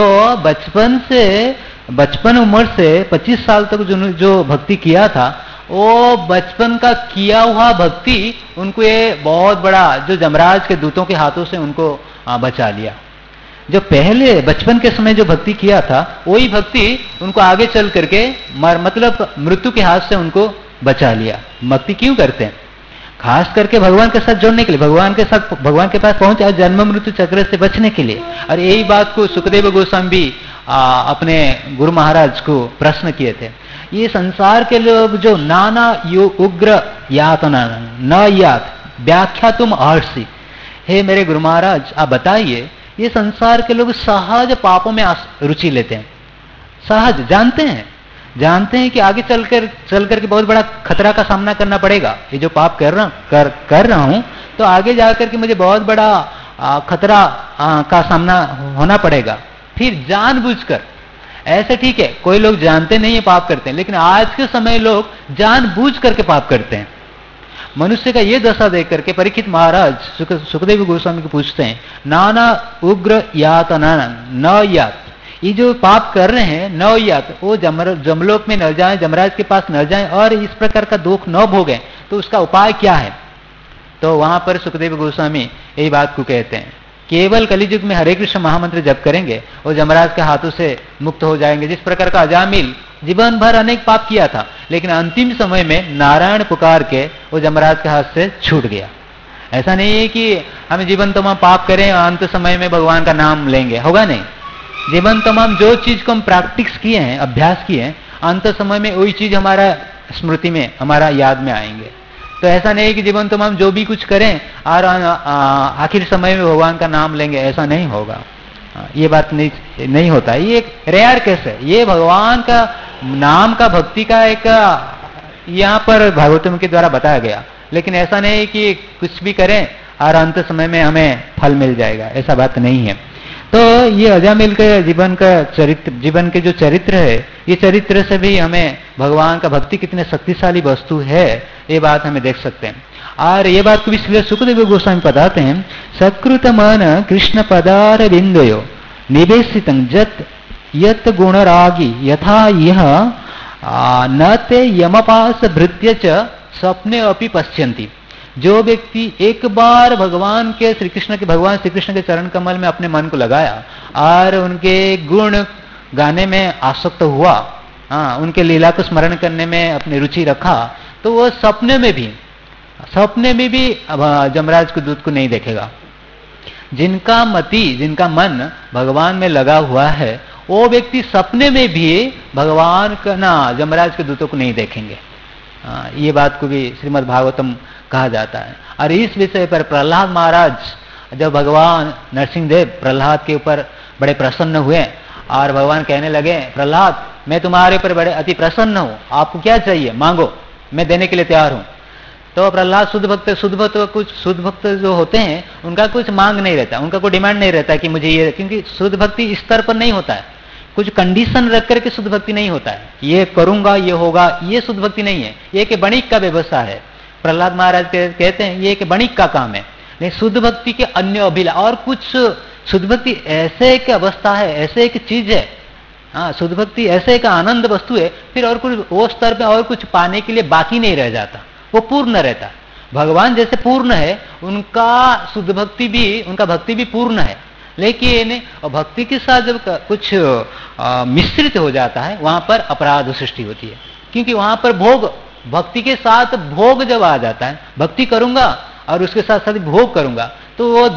बचपन उम्र से 25 साल तक जो भक्ति किया था, वो बचपन का किया हुआ भक्ति उनको ये बहुत बड़ा जो जमराज के दूतों के हाथों से उनको बचा लिया। जो पहले बचपन के समय जो भक्ति किया था वही भक्ति उनको आगे चल करके मतलब मृत्यु के हाथ से उनको बचा लिया। भक्ति क्यों करते हैं? खास करके भगवान के साथ जोड़ने के लिए, भगवान के पास पहुंचे और जन्म मृत्यु चक्र से बचने के लिए। और यही बात को सुखदेव गोस्वामी भी अपने गुरु महाराज को प्रश्न किए थे। ये संसार के लोग जो नाना उग्र यातना न यात व्याख्या तुम अर्षि, हे मेरे गुरु महाराज आप बताइए, ये संसार के लोग सहज पापों में रुचि लेते हैं, सहज जानते हैं कि आगे चल करके बहुत बड़ा खतरा का सामना करना पड़ेगा। ये जो पाप कर रहा हूं तो आगे जाकर के मुझे बहुत बड़ा खतरा का सामना होना पड़ेगा। फिर जानबूझकर, ऐसे ठीक है कोई लोग जानते नहीं है पाप करते हैं, लेकिन आज के समय लोग जानबूझ करके पाप करते हैं। मनुष्य का ये दशा देख करके परीक्षित महाराज सुखदेव गोस्वामी को पूछते हैं, नाना उग्र यातना न यात, ये जो पाप कर रहे हैं न यात, वो जमलोक में न जाएं, जमराज के पास न जाएं और इस प्रकार का दुख न भोगें, तो उसका उपाय क्या है? तो वहां पर सुखदेव गोस्वामी यही बात को कहते हैं, केवल कलियुग में हरे कृष्ण महामंत्र जप करेंगे और जमराज के हाथों से मुक्त हो जाएंगे। जिस प्रकार का अजामिल जीवन भर अनेक पाप किया था, लेकिन अंतिम समय में नारायण पुकार के वो जमराज के हाथ से छूट गया। ऐसा नहीं है कि हम जीवन तमाम पाप करें और अंत समय में भगवान का नाम लेंगे, होगा नहीं। जीवन तमाम जो चीज को हम प्रैक्टिस किए हैं, अभ्यास किए हैं, अंत समय में वही चीज हमारा स्मृति में, हमारा याद में आएंगे। तो ऐसा नहीं कि जीवन तमाम जो भी कुछ करें और आखिर समय में भगवान का नाम लेंगे, ऐसा नहीं होगा। ये बात नहीं होता। ये एक रेयर केस है। ये भगवान का नाम का भक्ति का एक यहाँ पर भागवतम के द्वारा बताया गया, लेकिन ऐसा नहीं कि कुछ भी करें और अंत समय में हमें फल मिल जाएगा, ऐसा बात नहीं है। तो ये अजामिल के जीवन के जो चरित्र है, ये चरित्र से भी हमें भगवान का भक्ति कितने शक्तिशाली वस्तु है ये बात हमें देख सकते हैं। और ये बात को भी इसलिए सुखदेव गोस्वामी बताते हैं, सकृत मन कृष्ण पदार बिंदयो निवेशित जत यत गुणरागी यथा यह न ते यमपास भृत्य च स्वप्ने अपि पश्यन्ति। जो व्यक्ति एक बार भगवान श्री कृष्ण के चरण कमल में अपने मन को लगाया और उनके गुण गाने में आसक्त हुआ, उनके लीला को स्मरण करने में अपनी रुचि रखा, तो वो सपने में भी जमराज के दूत को नहीं देखेगा। जिनका मन भगवान में लगा हुआ है वो व्यक्ति सपने में भी भगवान का जमराज के दूतों को नहीं देखेंगे। ये बात को भी श्रीमद् भागवतम कहा जाता है। और इस विषय पर प्रहलाद महाराज जब भगवान नरसिंहदेव प्रहलाद के ऊपर बड़े प्रसन्न हुए और भगवान कहने लगे, प्रहलाद मैं तुम्हारे ऊपर बड़े अति प्रसन्न हूं, आपको क्या चाहिए मांगो, मैं देने के लिए तैयार हूं। तो प्रहलाद शुद्ध भक्त जो होते हैं उनका कुछ मांग नहीं रहता, उनका कोई डिमांड नहीं रहता कि मुझे ये, क्योंकि शुद्ध भक्ति इस स्तर पर नहीं होता है, कुछ कंडीशन रख करके शुद्ध भक्ति नहीं होता है, ये करूंगा ये होगा, ये शुद्ध भक्ति नहीं है, ये एक बणिक का व्यवसाय है। प्रहलाद महाराज कहते हैं ये एक बणिक का काम है। नहीं, शुद्ध भक्ति के अन्य अभिला और कुछ, शुद्ध भक्ति ऐसे एक अवस्था है, ऐसे एक चीज है, शुद्ध भक्ति ऐसे एक आनंद वस्तु है, फिर और कुछ वो स्तर पे और कुछ पाने के लिए बाकी नहीं रह जाता, वो पूर्ण रहता। भगवान जैसे पूर्ण है उनका शुद्ध भक्ति भी, उनका भक्ति भी पूर्ण है, लेकिन भक्ति के साथ जब कुछ मिश्रित हो जाता है वहां पर अपराध सृष्टि होती है। क्योंकि वहां पर भोग, भक्ति के साथ भोग जब आ जाता है, भक्ति करूंगा और उसके साथ साथ भोग करूंगा, तो वो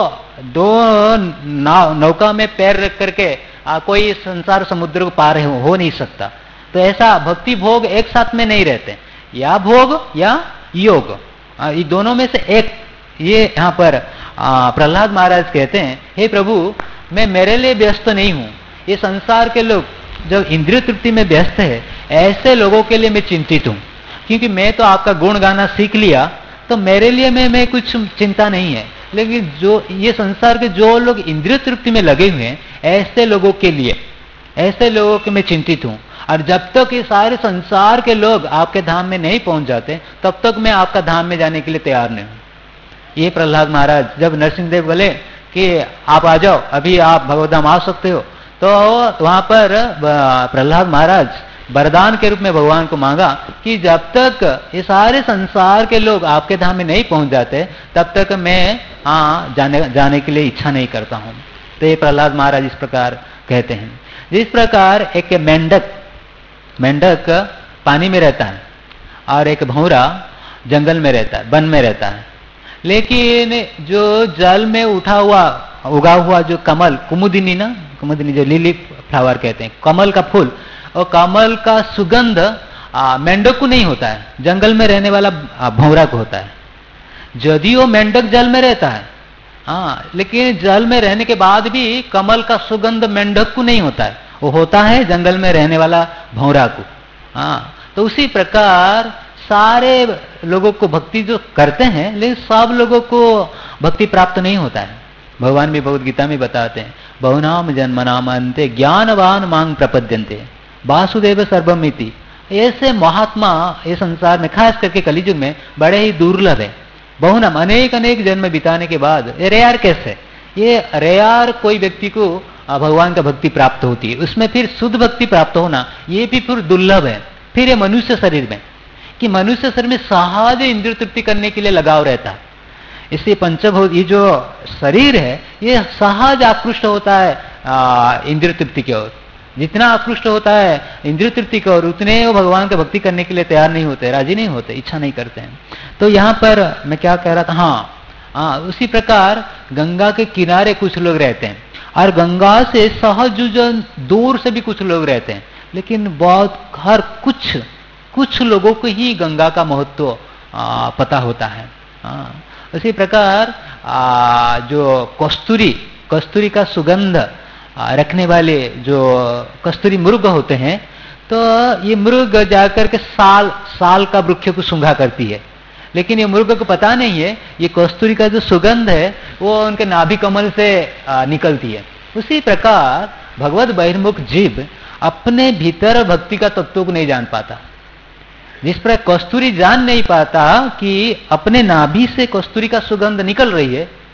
दो नौका में पैर रख करके कोई संसार समुद्र को पार हो नहीं सकता। तो ऐसा भक्ति भोग एक साथ में नहीं रहते, या भोग या योग, ये दोनों में से एक। ये यहाँ पर प्रहलाद महाराज कहते हैं, हे प्रभु मैं मेरे लिए व्यस्त नहीं हूं, ये संसार के लोग जब इंद्रिय तृप्ति में व्यस्त है ऐसे लोगों के लिए मैं चिंतित हूं, क्योंकि मैं तो आपका गुण गाना सीख लिया, तो मेरे लिए मैं कुछ चिंता नहीं है। लेकिन जो ये संसार के जो लोग इंद्रिय तृप्ति में लगे हुए हैं ऐसे लोगों के लिए, ऐसे लोगों के मैं चिंतित हूं। और जब तक ये सारे संसार के लोग आपके धाम में नहीं पहुंच जाते तब तक मैं आपका धाम में जाने के लिए तैयार नहीं हूं। ये प्रहलाद महाराज जब नरसिंहदेव बोले कि आप आ जाओ, अभी आप भगवतधाम आ सकते हो, तो वहां पर प्रहलाद महाराज वरदान के रूप में भगवान को मांगा कि जब तक ये सारे संसार के लोग आपके धाम में नहीं पहुंच जाते तब तक मैं जाने के लिए इच्छा नहीं करता हूं। तो ये प्रहलाद महाराज इस प्रकार कहते हैं। जिस प्रकार एक मेंढक पानी में रहता है और एक भौरा जंगल में रहता है, वन में रहता है, लेकिन जो जल में उगा हुआ जो कमल, कुमुदिनी जो लिली फ्लावर कहते हैं, कमल का फूल, और कमल का सुगंध मेंढक को नहीं होता है, जंगल में रहने वाला भौरा को होता है। यदि वो मेंढक जल में रहता है, लेकिन जल में रहने के बाद भी कमल का सुगंध मेंढक को नहीं होता है, वो होता है जंगल में रहने वाला भौरा को। तो उसी प्रकार सारे लोगों को भक्ति जो करते हैं, लेकिन सब लोगों को भक्ति प्राप्त नहीं होता है। भगवान भी भगवद गीता में बताते हैं, बहुनाम जन्मनाम अंते ज्ञानवान मांग प्रपद्यन्ते वासुदेव सर्वमिति। ऐसे महात्मा ये संसार में खास करके कलियुग में बड़े ही दुर्लभ है। बहुनाम अनेक जन्म बिताने के बाद ये रेयर कैसे, ये रेयर कोई व्यक्ति को भगवान का भक्ति प्राप्त होती है, उसमें फिर शुद्ध भक्ति प्राप्त होना ये भी फिर दुर्लभ है। फिर ये मनुष्य शरीर में, कि मनुष्य शरीर में सहज इंद्रिय तृप्ति करने के लिए लगाव रहता है, इसलिए पंचभूत ये जो शरीर है ये सहज आकृष्ट होता है इंद्रिय तृप्ति की ओर। जितना आकृष्ट होता है इंद्रिय तृप्ति की ओर उतने वो भगवान का भक्ति करने के लिए तैयार नहीं होते, राजी नहीं होते, इच्छा नहीं करते हैं। तो यहाँ पर मैं क्या कह रहा था, उसी प्रकार गंगा के किनारे कुछ लोग रहते हैं और गंगा से सहज दूर से भी कुछ लोग रहते हैं, लेकिन बहुत हर कुछ लोगों को ही गंगा का महत्व पता होता है। उसी प्रकार जो कस्तूरी का सुगंध रखने वाले जो कस्तूरी मृग होते हैं, तो ये मृग जाकर के साल का वृक्ष को सूंघा करती है, लेकिन ये मृग को पता नहीं है ये कस्तूरी का जो सुगंध है वो उनके नाभि कमल से निकलती है। उसी प्रकार भगवत बहिर्मुख जीव अपने भीतर भक्ति का तत्व को नहीं जान पाता। जिस पर कस्तूरी जान नहीं पाता कि अपने नाभि से कस्तूरी का सुगंध निकल रही है,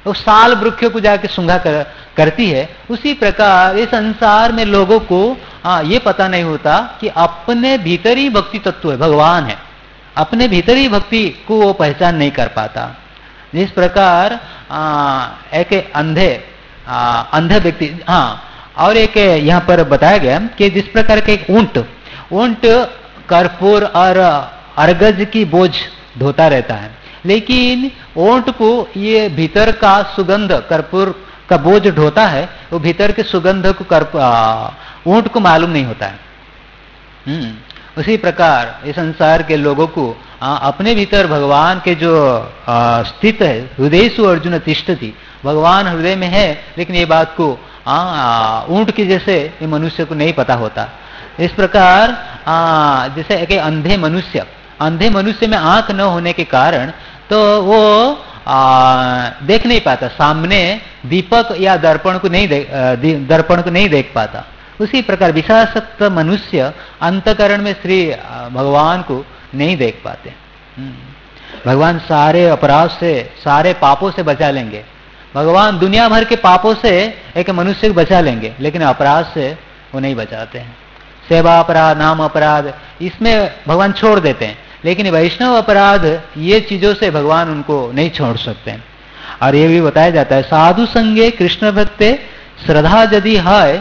वो साल वृक्ष को जाके सूंघा करती है। उसी प्रकार इस संसार में लोगों को ये पता नहीं होता कि अपने भीतर ही भक्ति तत्व है, भगवान है। अपने भीतर ही भक्ति को वो पहचान नहीं कर पाता। जिस प्रकार एक अंधे व्यक्ति, और एक यहाँ पर बताया गया कि जिस प्रकार के एक ऊंट कर्पूर और अर्गज की बोझ ढोता रहता है, लेकिन ऊंट को ये भीतर का सुगंध, कर्पूर का बोझ ढोता है, वो भीतर के सुगंध को ऊंट को मालूम नहीं होता है। उसी प्रकार इस संसार के लोगों को अपने भीतर भगवान के जो स्थित है, हृदयेषु अर्जुन तिष्ठति, भगवान हृदय में है, लेकिन ये बात को ऊंट के जैसे ये मनुष्य को नहीं पता होता। इस प्रकार जैसे एक अंधे मनुष्य में आंख न होने के कारण तो वो देख नहीं पाता, सामने दीपक या दर्पण को नहीं देख पाता। उसी प्रकार विषयासक्त मनुष्य अंतकरण में श्री भगवान को नहीं देख पाते। भगवान सारे अपराध से, सारे पापों से बचा लेंगे। भगवान दुनिया भर के पापों से एक मनुष्य को बचा लेंगे, लेकिन अपराध से वो नहीं बचाते हैं। सेवा अपराध, नाम अपराध, इसमें भगवान छोड़ देते हैं, लेकिन वैष्णव अपराध, ये चीजों से भगवान उनको नहीं छोड़ सकते हैं। और ये भी बताया जाता है, साधु संगे कृष्ण भक्ते श्रद्धा यदि है,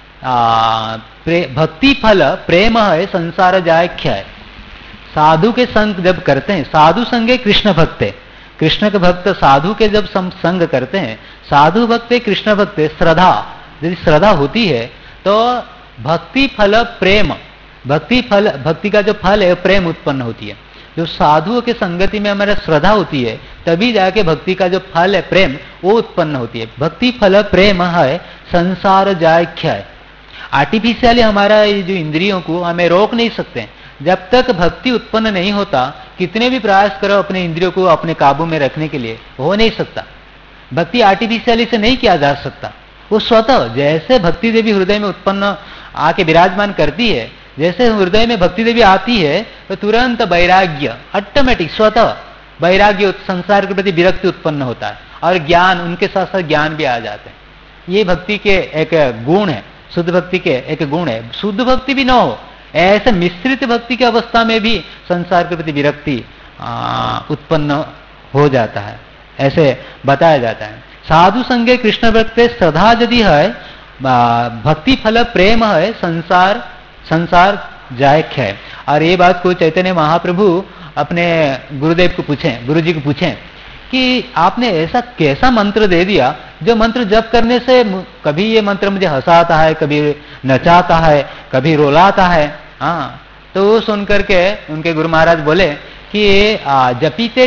भक्ति फल प्रेम है, संसार जायख्य है। साधु के संग जब करते हैं, साधु संगे कृष्ण भक्ते, कृष्ण के भक्त साधु के जब संग करते हैं, साधु भक्ते कृष्ण भक्ते, श्रद्धा, यदि श्रद्धा होती है तो भक्ति फल प्रेम, भक्ति का जो फल है प्रेम उत्पन्न होती है। जो साधुओं के संगति में हमारा श्रद्धा होती है, तभी जाके भक्ति का जो फल है प्रेम, वो उत्पन्न होती है। भक्ति फल प्रेम है, संसार जायख्य है। आर्टिफिशियली हमारा ये जो इंद्रियों को हमें रोक नहीं सकते। जब तक भक्ति उत्पन्न नहीं होता, कितने भी प्रयास करो अपने इंद्रियों को अपने काबू में रखने के लिए, हो नहीं सकता। भक्ति आर्टिफिशियली से नहीं किया जा सकता। वो स्वतः जैसे भक्ति देवी हृदय में उत्पन्न आके विराजमान करती है, जैसे हृदय में भक्ति देवी आती है तो तुरंत वैराग्य, ऑटोमेटिक स्वतः वैराग्य, संसार के प्रति विरक्ति उत्पन्न होता है, और ज्ञान, उनके साथ साथ ज्ञान भी आ जाते हैं। ये भक्ति के एक गुण है, शुद्ध भक्ति के एक गुण है। शुद्ध भक्ति भी न हो, ऐसे मिश्रित भक्ति की अवस्था में भी संसार के प्रति विरक्ति उत्पन्न हो जाता है, ऐसे बताया जाता है। साधु संगे कृष्ण भक्ते श्रद्धा यदि है, भक्ति फल प्रेम है, संसार जायख्य है। और ये बात को चैतन्य महाप्रभु अपने गुरुदेव को पूछें, गुरु जी को पूछें कि आपने ऐसा कैसा मंत्र दे दिया जो मंत्र जप करने से कभी ये मंत्र मुझे हंसाता है, कभी नचाता है, कभी रोलाता है। तो वो सुन करके उनके गुरु महाराज बोले कि जपीते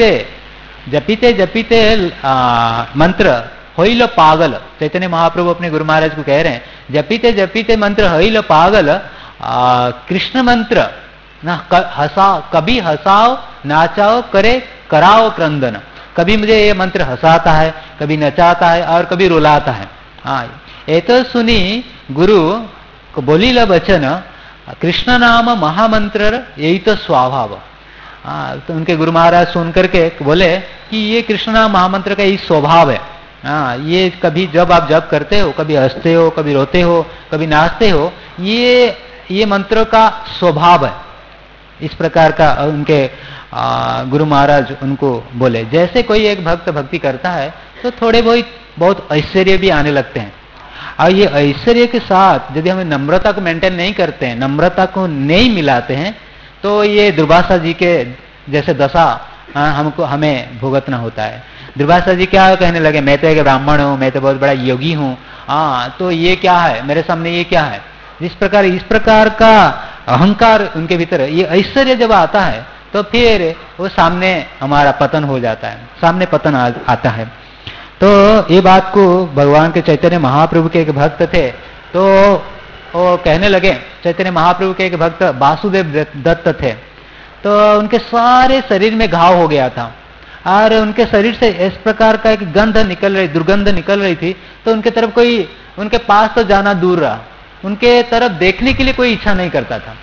जपीते मंत्र होइल पागल। चैतन्य महाप्रभु अपने गुरु महाराज को कह रहे हैं, जपीते जपीते मंत्र होइल पागल, कृष्ण मंत्र ना कभी हंसाओ नाचाओ कराओ क्रंदन। कभी मुझे ये मंत्र हंसाता है, कभी नचाता है और कभी रुलाता है। ये तो सुनी गुरु को बोलील वचन, कृष्ण नाम महामंत्र यही तो स्वभाव। तो उनके गुरु महाराज सुन करके बोले कि ये कृष्ण नाम महामंत्र का यही स्वभाव है। ये कभी जब आप जप करते हो, कभी हंसते हो, कभी रोते हो, कभी नाचते हो, ये मंत्र का स्वभाव है। इस प्रकार का उनके गुरु महाराज उनको बोले। जैसे कोई एक भक्त भक्ति करता है तो थोड़े बहुत ऐश्वर्य भी आने लगते हैं, और ये ऐश्वर्य के साथ यदि हमें नम्रता को मेंटेन नहीं करते हैं, नम्रता को नहीं मिलाते हैं, तो ये दुर्वासा जी के जैसे दशा हमें भुगतना होता है। दुर्वासा जी क्या कहने लगे, मैं तो एक ब्राह्मण हूँ, मैं तो बहुत बड़ा योगी हूँ, तो ये क्या है मेरे सामने, ये क्या है। इस प्रकार का अहंकार उनके भीतर है। ये ऐश्वर्य जब आता है तो फिर वो सामने हमारा पतन हो जाता है, सामने पतन आता है। तो ये बात को भगवान के चैतन्य महाप्रभु के एक भक्त थे, तो वो कहने लगे, चैतन्य महाप्रभु के एक भक्त वासुदेव दत्त थे, तो उनके सारे शरीर में घाव हो गया था, और उनके शरीर से इस प्रकार का एक दुर्गंध निकल रही थी। तो उनके तरफ उनके पास तो जाना दूर रहा, उनके तरफ देखने के लिए कोई इच्छा नहीं करता था।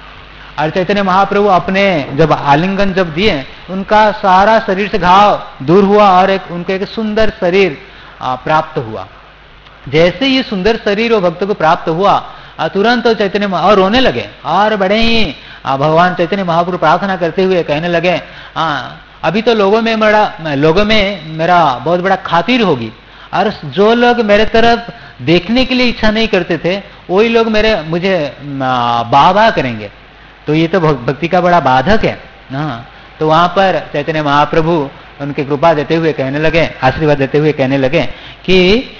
और चैतन्य महाप्रभु अपने जब आलिंगन जब दिए, उनका सारा शरीर से घाव दूर हुआ और उनको एक सुंदर शरीर प्राप्त हुआ। जैसे ये सुंदर शरीर वो भक्त को प्राप्त हुआ, तुरंत तो चैतन्य और रोने लगे और बड़े ही भगवान चैतन्य महाप्रभु प्रार्थना करते हुए कहने लगे, अभी तो लोगों में मेरा बहुत बड़ा खातिर होगी, और जो लोग मेरे तरफ देखने के लिए इच्छा नहीं करते थे वही लोग मुझे वाह करेंगे, तो ये तो भक्ति का बड़ा बाधक है ना। तो वहां पर चैतन्य महाप्रभु उनके कृपा देते हुए कहने लगे, आशीर्वाद देते हुए कहने लगे कि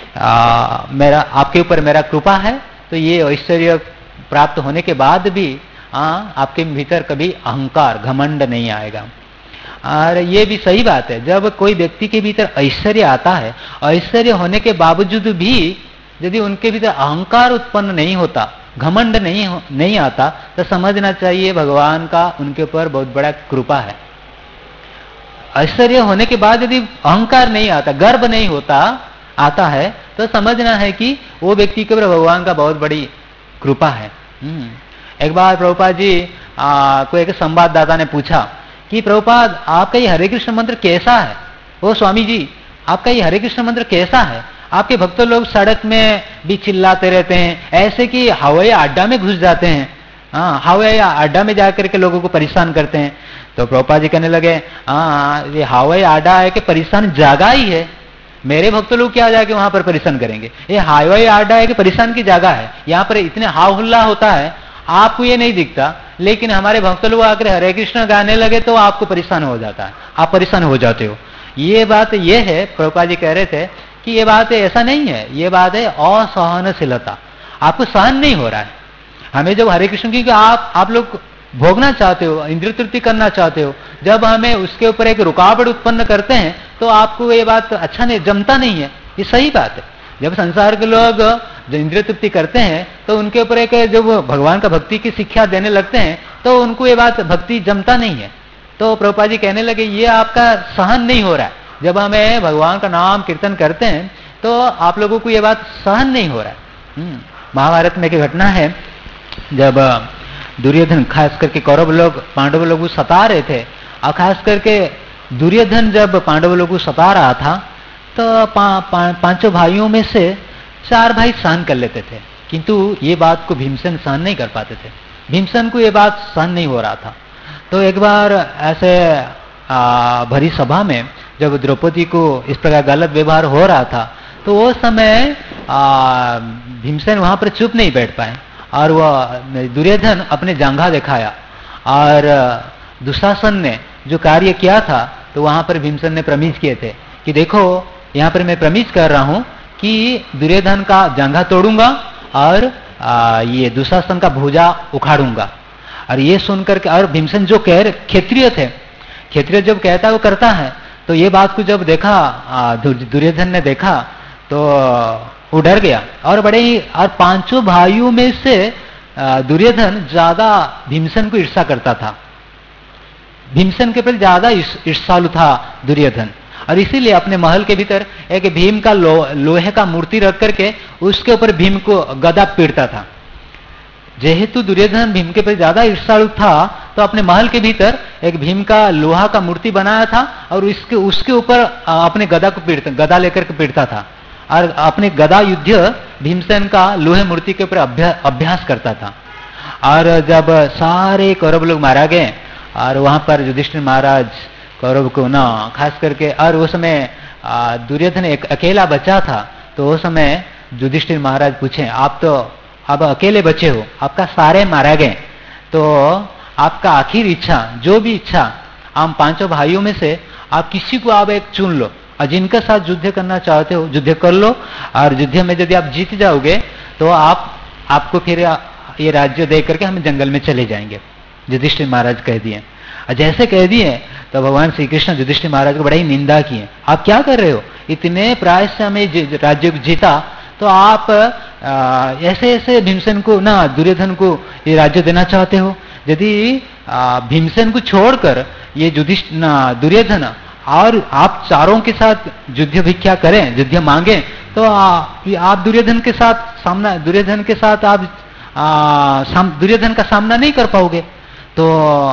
आपके ऊपर मेरा कृपा है, तो ये ऐश्वर्य प्राप्त होने के बाद भी आपके भीतर कभी अहंकार घमंड नहीं आएगा। और ये भी सही बात है, जब कोई व्यक्ति के भीतर ऐश्वर्य आता है, ऐश्वर्य होने के बावजूद भी यदि उनके भीतर अहंकार उत्पन्न नहीं होता, घमंड नहीं आता, तो समझना चाहिए भगवान का उनके ऊपर बहुत बड़ा कृपा है। ऐश्वर्य होने के बाद यदि अहंकार नहीं आता, गर्व नहीं आता है, तो समझना है कि वो व्यक्ति के ऊपर भगवान का बहुत बड़ी कृपा है। एक बार प्रभुपाद जी को एक संवाददाता ने पूछा कि प्रभुपाद आपका ये हरे कृष्ण मंत्र कैसा है? ओ स्वामी जी, आपका ये हरे कृष्ण मंत्र कैसा है? आपके भक्त लोग सड़क में भी चिल्लाते रहते हैं, ऐसे कि हवाई अड्डा में घुस जाते हैं, हवाई अड्डा में जाकर के लोगों को परेशान करते हैं। तो प्रभुपाद जी कहने लगे, ये हवाई अड्डा है कि परेशान जगह ही है, मेरे भक्त लोग क्या जाके वहां पर परेशान करेंगे? ये हवाई अड्डा है कि परेशान की जगह है, यहाँ पर इतने हाव हुल्ला होता है, आपको ये नहीं दिखता, लेकिन हमारे भक्त लोग आकर हरे कृष्ण गाने लगे तो आपको परेशान हो जाता है, आप परेशान हो जाते हो। ये बात ये है, प्रभुपाद जी कह रहे थे कि ये बात ऐसा नहीं है, ये बात है असहनशीलता, आपको सहन नहीं हो रहा है। हमें जब हरे कृष्ण की आप लोग भोगना चाहते हो, इंद्रिय तृप्ति करना चाहते हो, जब हमें उसके ऊपर एक रुकावट उत्पन्न करते हैं तो आपको ये बात अच्छा नहीं जमता नहीं है, ये सही बात है। जब संसार के लोग जो इंद्रिय तृप्ति करते हैं तो उनके ऊपर एक जब भगवान का भक्ति की शिक्षा देने लगते हैं तो उनको ये बात भक्ति जमता नहीं है। तो प्रभुपाद जी कहने लगे ये आपका सहन नहीं हो रहा है, जब हमें भगवान का नाम कीर्तन करते हैं तो आप लोगों को ये बात सहन नहीं हो रहा है। महाभारत में एक घटना है, जब दुर्योधन खास करके कौरव लोग पांडव लोग सता रहे थे, और खास करके दुर्योधन जब पांडव लोग को सता रहा था तो पांचों भाइयों में से 4 भाई सहन कर लेते थे, किंतु ये बात को भीमसेन सहन नहीं कर पाते थे। भीमसेन को ये बात सहन नहीं हो रहा था। तो एक बार ऐसे भरी सभा में जब द्रौपदी को इस प्रकार गलत व्यवहार हो रहा था, तो वो समय भीमसेन वहां पर चुप नहीं बैठ पाए और वह दुर्योधन अपने जांघा दिखाया, और दुशासन ने जो कार्य किया था तो वहां पर भीमसेन ने प्रमिश किए थे कि देखो यहाँ पर मैं प्रमिश कर रहा हूं कि दुर्योधन का जांघा तोड़ूंगा और ये दुशासन का भुजा उखाड़ूंगा। और ये सुनकर के, और भीमसेन जो क्षत्रिय थे, क्षत्रिय जब कहता है वो करता है, तो ये बात को जब देखा दुर्योधन ने देखा तो वो डर गया, और बड़े ही, और पांचों भाइयों में से दुर्योधन ज्यादा भीमसेन को ईर्ष्या करता था, भीमसेन के प्रति ज्यादा ईर्ष्यालु था दुर्योधन। और इसीलिए अपने महल के भीतर एक भीम का लोहे का मूर्ति रख करके उसके ऊपर भीम को गदा पीटता था। जेहेतु दुर्योधन भीम के प्रति ज्यादा ईर्ष्यालु था, तो अपने महल के भीतर एक भीम का लोहा का मूर्ति बनाया था और उसके ऊपर अपने गदा लेकर के पीटता था, और अपने गदा युद्ध भीमसेन का लोहे मूर्ति के ऊपर अभ्यास करता था। और जब सारे कौरव लोग मारा गए और वहां पर युधिष्ठिर महाराज कौरव को ना खास करके, और उस समय दुर्योधन एक अकेला बचा था, तो उस समय युधिष्ठिर महाराज पूछे, आप तो अब अकेले बचे हो, आपका सारे मारा गए, तो आपका आखिर इच्छा, जो भी इच्छा, आप पांचों भाइयों में से आप किसी को आप एक चुन लो, और जिनके साथ युद्ध करना चाहते हो युद्ध कर लो, और युद्ध में यदि आप जीत जाओगे तो आपको फिर ये राज्य दे करके हम जंगल में चले जाएंगे। युधिष्ठिर महाराज कह दिए, और जैसे कह दिए तो भगवान श्री कृष्ण युधिष्ठिर महाराज को बड़ा ही निंदा किए, आप क्या कर रहे हो, इतने प्रायश से हमें राज्य जीता, तो आप ऐसे ऐसे भीमसेन को ना दुर्योधन को ये राज्य देना चाहते हो। यदि भीमसेन को छोड़कर ये दुर्योधन और आप चारों के साथ युद्ध भिक्षा करें, युद्ध मांगे, तो आप दुर्योधन के साथ आप दुर्योधन का सामना नहीं कर पाओगे। तो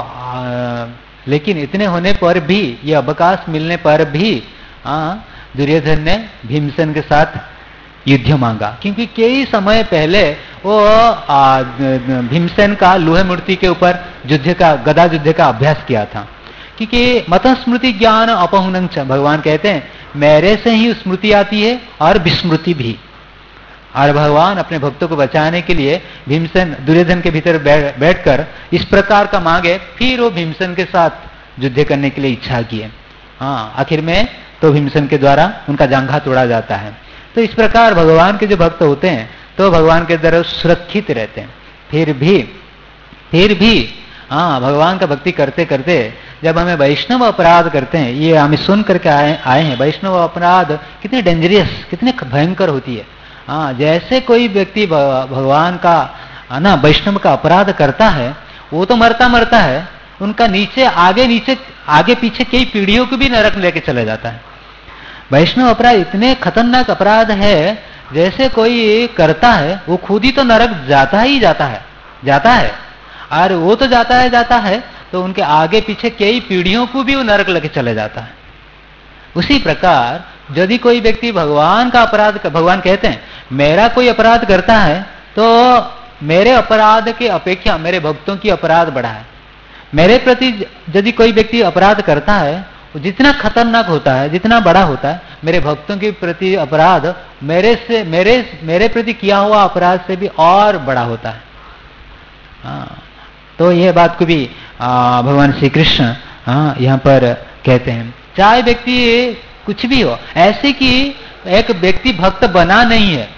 लेकिन इतने होने पर भी, ये अवकाश मिलने पर भी दुर्योधन ने भीमसेन के साथ युद्ध मांगा, क्योंकि कई समय पहले वो भीमसेन का लोहे मूर्ति के ऊपर युद्ध का, गदा युद्ध का अभ्यास किया था। क्योंकि मतस्मृति ज्ञान अपहुनंच, भगवान कहते हैं मेरे से ही स्मृति आती है और विस्मृति भी। और भगवान अपने भक्तों को बचाने के लिए भीमसेन दुर्योधन के भीतर बैठकर इस प्रकार का मांगे, फिर वो भीमसेन के साथ युद्ध करने के लिए इच्छा किए। आखिर में तो भीमसेन के द्वारा उनका जांघा तोड़ा जाता है। तो इस प्रकार भगवान के जो भक्त होते हैं तो भगवान के द्वारा सुरक्षित रहते हैं। फिर भी भगवान का भक्ति करते करते जब हमें वैष्णव अपराध करते हैं, ये हमें सुन करके आए हैं, वैष्णव अपराध कितने डेंजरियस, कितने भयंकर होती है। जैसे कोई व्यक्ति भगवान का वैष्णव का अपराध करता है, वो तो मरता है, उनका आगे पीछे कई पीढ़ियों को भी नरक लेके चला जाता है। वैष्णव अपराध इतने खतरनाक अपराध है, जैसे कोई करता है वो खुद ही तो नरक जाता है, और वो तो जाता है तो उनके आगे पीछे कई पीढ़ियों को भी वो नरक लेके चले जाता है। उसी प्रकार यदि कोई व्यक्ति भगवान का अपराध, भगवान कहते हैं मेरा कोई अपराध करता है तो मेरे अपराध के अपेक्षा मेरे भक्तों की अपराध बड़ा है। मेरे प्रति यदि कोई व्यक्ति अपराध करता है, जितना खतरनाक होता है, जितना बड़ा होता है, मेरे भक्तों के प्रति अपराध मेरे प्रति किया हुआ अपराध से भी और बड़ा होता है। तो यह बात को भी भगवान श्री कृष्ण यहाँ पर कहते हैं। चाहे व्यक्ति कुछ भी हो, ऐसे कि एक व्यक्ति भक्त बना नहीं है,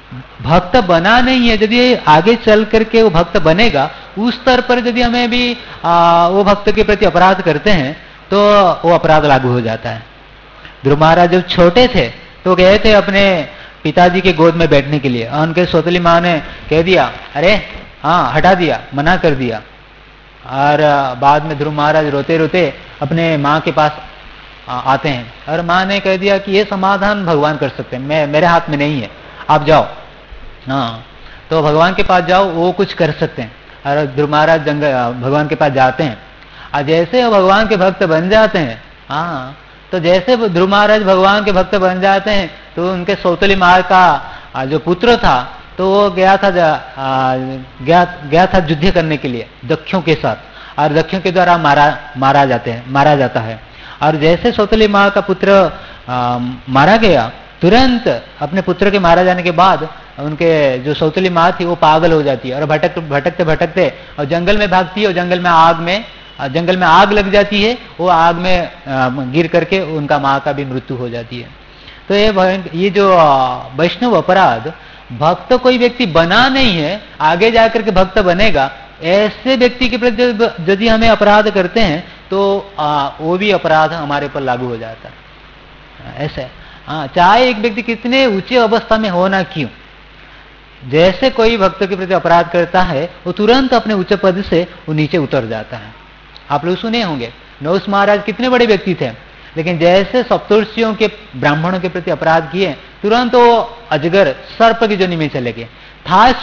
यदि आगे चल करके वो भक्त बनेगा, उस स्तर पर यदि हमें भी वो भक्त के प्रति अपराध करते हैं तो वो अपराध लागू हो जाता है। ध्रुव महाराज जब छोटे थे तो गए थे अपने पिताजी के गोद में बैठने के लिए, उनके सौतेली माँ ने कह दिया, अरे हटा दिया, मना कर दिया। और बाद में ध्रुव महाराज रोते रोते अपने माँ के पास आते हैं, और माँ ने कह दिया कि ये समाधान भगवान कर सकते हैं, मेरे हाथ में नहीं है, आप जाओ। तो भगवान के पास जाओ, वो कुछ कर सकते हैं। और ध्रुव महाराज भगवान के पास जाते हैं, और जैसे वो भगवान के भक्त बन जाते हैं, तो जैसे ध्रुव महाराज भगवान के भक्त बन जाते हैं, तो उनके सौतेली माँ का जो पुत्र था, तो वो गया था युद्ध करने के लिए दक्षियों के साथ, और दक्षियों के द्वारा मारा जाता है। और जैसे सौतेली माँ का पुत्र मारा गया, तुरंत अपने पुत्र के मारा जाने के बाद उनके जो सौतेली माँ थी वो पागल हो जाती है, और भटकते और जंगल में भागती है, और जंगल में आग लग जाती है, वो आग में गिर करके उनका माँ का भी मृत्यु हो जाती है। तो ये जो वैष्णव अपराध, भक्त कोई व्यक्ति बना नहीं है, आगे जाकर के भक्त बनेगा, ऐसे व्यक्ति के प्रति यदि हमें अपराध करते हैं तो वो भी अपराध हमारे पर लागू हो जाता है। ऐसे चाहे एक व्यक्ति कितने ऊंचे अवस्था में हो ना क्यों, जैसे कोई भक्त के प्रति अपराध करता है, वो तुरंत अपने उच्च पद से वो नीचे उतर जाता है। आप लोग सुने होंगे, नहुष महाराज कितने बड़े व्यक्ति थे, लेकिन जैसे सप्तर्षियों के ब्राह्मणों के प्रति अपराध किए, तुरंत वो अजगर सर्प की जोनि में चले गए। था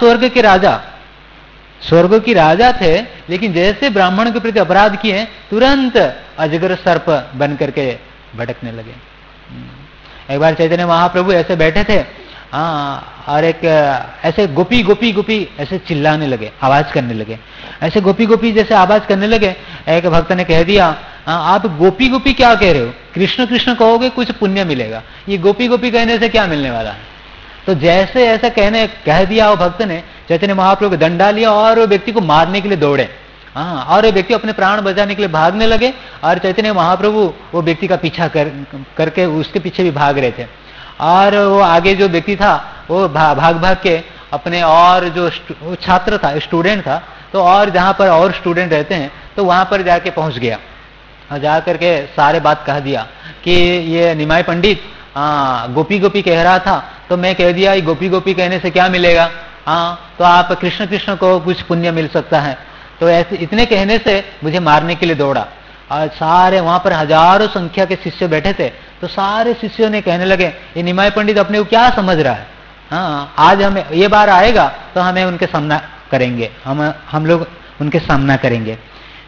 स्वर्ग की राजा थे, लेकिन जैसे ब्राह्मणों के प्रति अपराध किए, तुरंत अजगर सर्प बन करके भटकने लगे। एक बार चैतन्य महाप्रभु ऐसे बैठे थे, और एक ऐसे गोपी ऐसे चिल्लाने लगे, आवाज करने लगे, ऐसे गोपी जैसे आवाज करने लगे। एक भक्त ने कह दिया, आप गोपी क्या कह रहे हो, कृष्ण कृष्ण कहोगे कुछ पुण्य मिलेगा, ये गोपी कहने से क्या मिलने वाला है। तो जैसे ऐसा कह दिया वो भक्त ने, चैतन्य महाप्रभु दंडा लिया और वो व्यक्ति को मारने के लिए दौड़े। और ये व्यक्ति अपने प्राण बचाने के लिए भागने लगे, और चैतन्य महाप्रभु वो व्यक्ति का पीछा करके उसके पीछे भी भाग रहे थे। और वो आगे जो व्यक्ति था वो भाग के अपने, और जो छात्र था, स्टूडेंट था, तो और जहां पर और स्टूडेंट रहते हैं तो वहां पर जाके पहुंच गया, और जा करके सारे बात कह दिया कि ये निमाय पंडित गोपी कह रहा था, तो मैं कह दिया ये गोपी कहने से क्या मिलेगा, तो आप कृष्ण कृष्ण को कुछ पुण्य मिल सकता है। तो ऐसे इतने कहने से मुझे मारने के लिए दौड़ा। और सारे वहां पर हजारों संख्या के शिष्य बैठे थे, तो सारे शिष्यों ने कहने लगे ये निमाय पंडित अपने को क्या समझ रहा है, आज हमें ये बार आएगा तो हमें उनके सामना करेंगे, हम लोग उनके सामना करेंगे।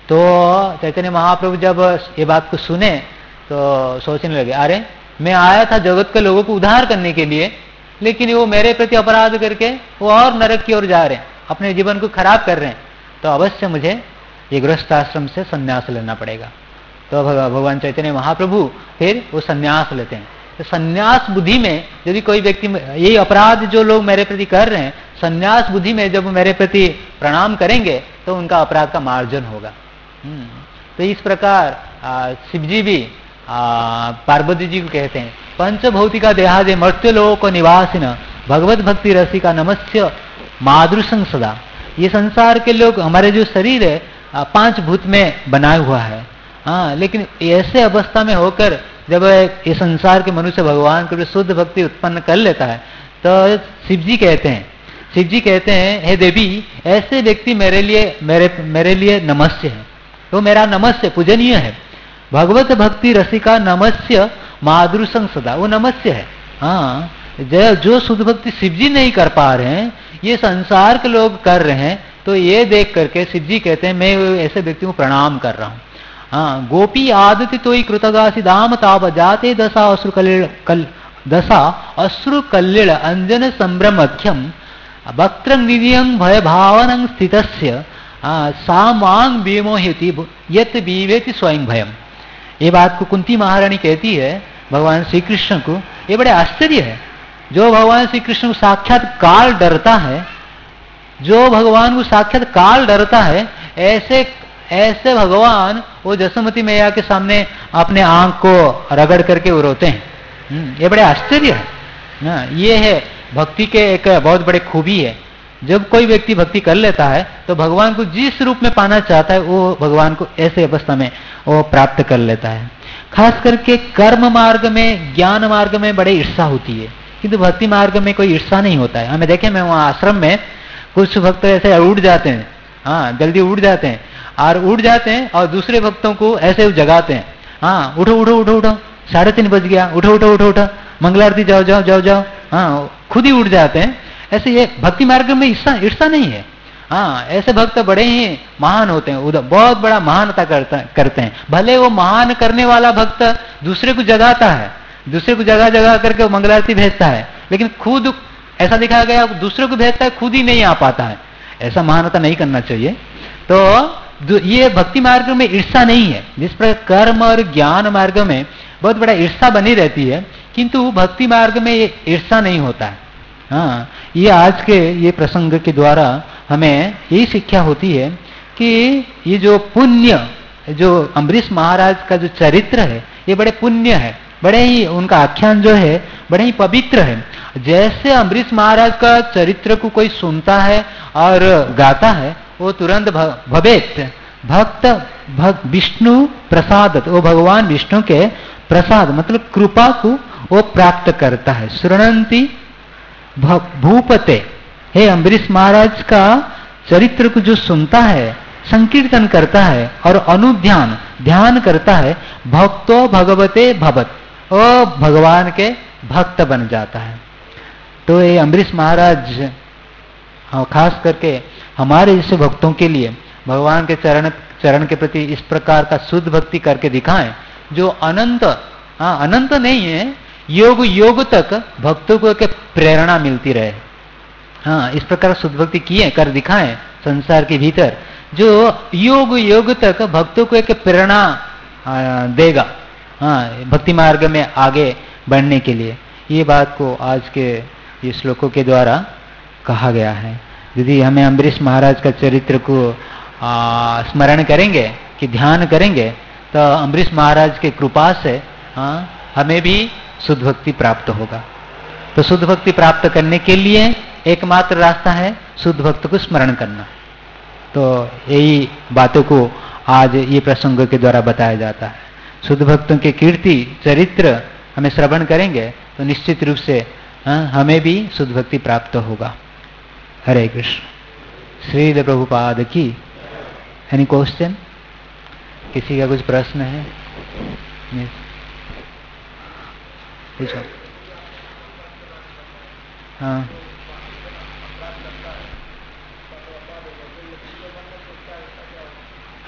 तो चैतन्य महाप्रभु जब ये बात को सुने तो सोचने लगे, अरे मैं आया था जगत के लोगों को उद्धार करने के लिए, लेकिन वो मेरे प्रति अपराध करके वो और नरक की ओर जा रहे हैं, अपने जीवन को खराब कर रहे हैं, तो अवश्य मुझे ये गृहस्थ आश्रम से संन्यास लेना पड़ेगा। तो भगवान चैतन्य महाप्रभु फिर वो संन्यास लेते हैं। तो संन्यास बुद्धि में यदि कोई व्यक्ति, यही अपराध जो लोग मेरे प्रति कर रहे हैं, संन्यास बुद्धि में जब मेरे प्रति प्रणाम करेंगे तो उनका अपराध का मार्जन होगा। तो इस प्रकार शिवजी भी पार्वती जी को कहते हैं, पंचभौतिका देहादे मर्त्यलोक निवासिन भगवत भक्ति रसिका नमस्य मादृशं सदा। ये संसार के लोग, हमारे जो शरीर है 5 भूत में बना हुआ है, लेकिन ऐसे अवस्था में होकर जब ये संसार के मनुष्य भगवान के शुद्ध भक्ति उत्पन्न कर लेता है, तो शिवजी कहते हैं हे देवी, ऐसे व्यक्ति मेरे लिए नमस्य है, वो मेरा नमस्य पूजनीय है। भगवत भक्ति रसिका नमस्य मादृशं सदा, वो नमस्य है। जो शुद्ध भक्ति शिवजी नहीं कर पा रहे हैं, ये संसार के लोग कर रहे हैं, तो ये देख करके शिवजी कहते हैं मैं ऐसे व्यक्ति को प्रणाम कर रहा हूँ। गोपी आदति तो ही कृतगासी दाम ताप जाते दशा अश्रु कल्लिल अंजन संभ्रमख्यम वक्त्र निधियं भय भावनं स्थितस्य सामांग विमोहिति यत विवेति स्वयं भयम। ये बात को कुंती महारानी कहती है भगवान श्री कृष्ण को। ये बड़े आश्चर्य है, जो भगवान श्री कृष्ण को साक्षात काल डरता है, जो भगवान को साक्षात काल डरता है, ऐसे भगवान वो जसोमती मैया के सामने अपने आंख को रगड़ करके वो रोते हैं। ये बड़े आश्चर्य है। ये है भक्ति के एक बहुत बड़े खूबी है। जब कोई व्यक्ति भक्ति कर लेता है तो भगवान को जिस रूप में पाना चाहता है वो भगवान को ऐसे अवस्था में वो प्राप्त कर लेता है। खास करके कर्म मार्ग में, ज्ञान मार्ग में बड़े ईर्षा होती है, किंतु भक्ति मार्ग में कोई ईर्षा नहीं होता है। हमें देखे, मैं वहां आश्रम में कुछ भक्त ऐसे उठ जाते हैं, जल्दी उठ जाते हैं और दूसरे भक्तों को ऐसे जगाते हैं, उठो उठो उठो उठो, 3:30 बज गया, उठो उठो उठो उठो, मंगलारती जाओ जाओ जाओ जाओ, खुद ही उठ जाते हैं। ऐसे ये भक्ति मार्ग में ईर्षा नहीं है। ऐसे भक्त बड़े ही महान होते हैं, उधर बहुत बड़ा महानता करते हैं। भले वो महान करने वाला भक्त दूसरे को जगाता है, दूसरे को जगा करके मंगलारती भेजता है, लेकिन खुद ऐसा दिखाया गया दूसरे को भेजता है, खुद ही नहीं आ पाता है। ऐसा महानता नहीं करना चाहिए। तो ये भक्ति मार्ग में ईर्षा नहीं है। जिस प्रकार कर्म और ज्ञान मार्ग में बहुत बड़ा ईर्षा बनी रहती है, किंतु भक्ति मार्ग में ये ईर्षा नहीं होता है। ये आज के ये प्रसंग के द्वारा हमें यही शिक्षा होती है कि ये जो पुण्य, जो अम्बरीश महाराज का जो चरित्र है, ये बड़े पुण्य है, बड़े ही उनका आख्यान जो है बड़े ही पवित्र है। जैसे अम्बरीश महाराज का चरित्र को कोई सुनता है और गाता है, वो तुरंत भक्त विष्णु प्रसाद, वो भगवान विष्णु के प्रसाद मतलब कृपा को वो प्राप्त करता है। सुरनंती भूपते, हे अम्बरीश महाराज का चरित्र को जो सुनता है, संकीर्तन करता है और ध्यान करता है, भक्तो भगवते भवत, वो भगवान के भक्त बन जाता है। तो ये अम्बरीश महाराज खास करके हमारे जैसे भक्तों के लिए भगवान के चरण के प्रति इस प्रकार का शुद्ध भक्ति करके दिखाएं, जो अनंत नहीं है, योग तक भक्तों को एक प्रेरणा मिलती रहे। इस प्रकार शुद्ध भक्ति किए कर दिखाएं संसार के भीतर, जो योग तक भक्तों को एक प्रेरणा देगा भक्ति मार्ग में आगे बढ़ने के लिए। ये बात को आज के ये श्लोकों के द्वारा कहा गया है। यदि हमें अम्बरीश महाराज का चरित्र को स्मरण करेंगे कि ध्यान करेंगे, तो अम्बरीश महाराज के कृपा से हमें भी शुद्ध भक्ति प्राप्त होगा। तो शुद्ध भक्ति प्राप्त करने के लिए एकमात्र रास्ता है शुद्ध भक्त को स्मरण करना। तो यही बातों को आज ये प्रसंग के द्वारा बताया जाता है। शुद्ध भक्तों के कीर्ति चरित्र हमें श्रवण करेंगे तो निश्चित रूप से हमें भी शुद्ध भक्ति प्राप्त होगा। हरे कृष्ण। श्रील प्रभुपाद की। Any question? किसी का कुछ प्रश्न है? पूछो। हाँ,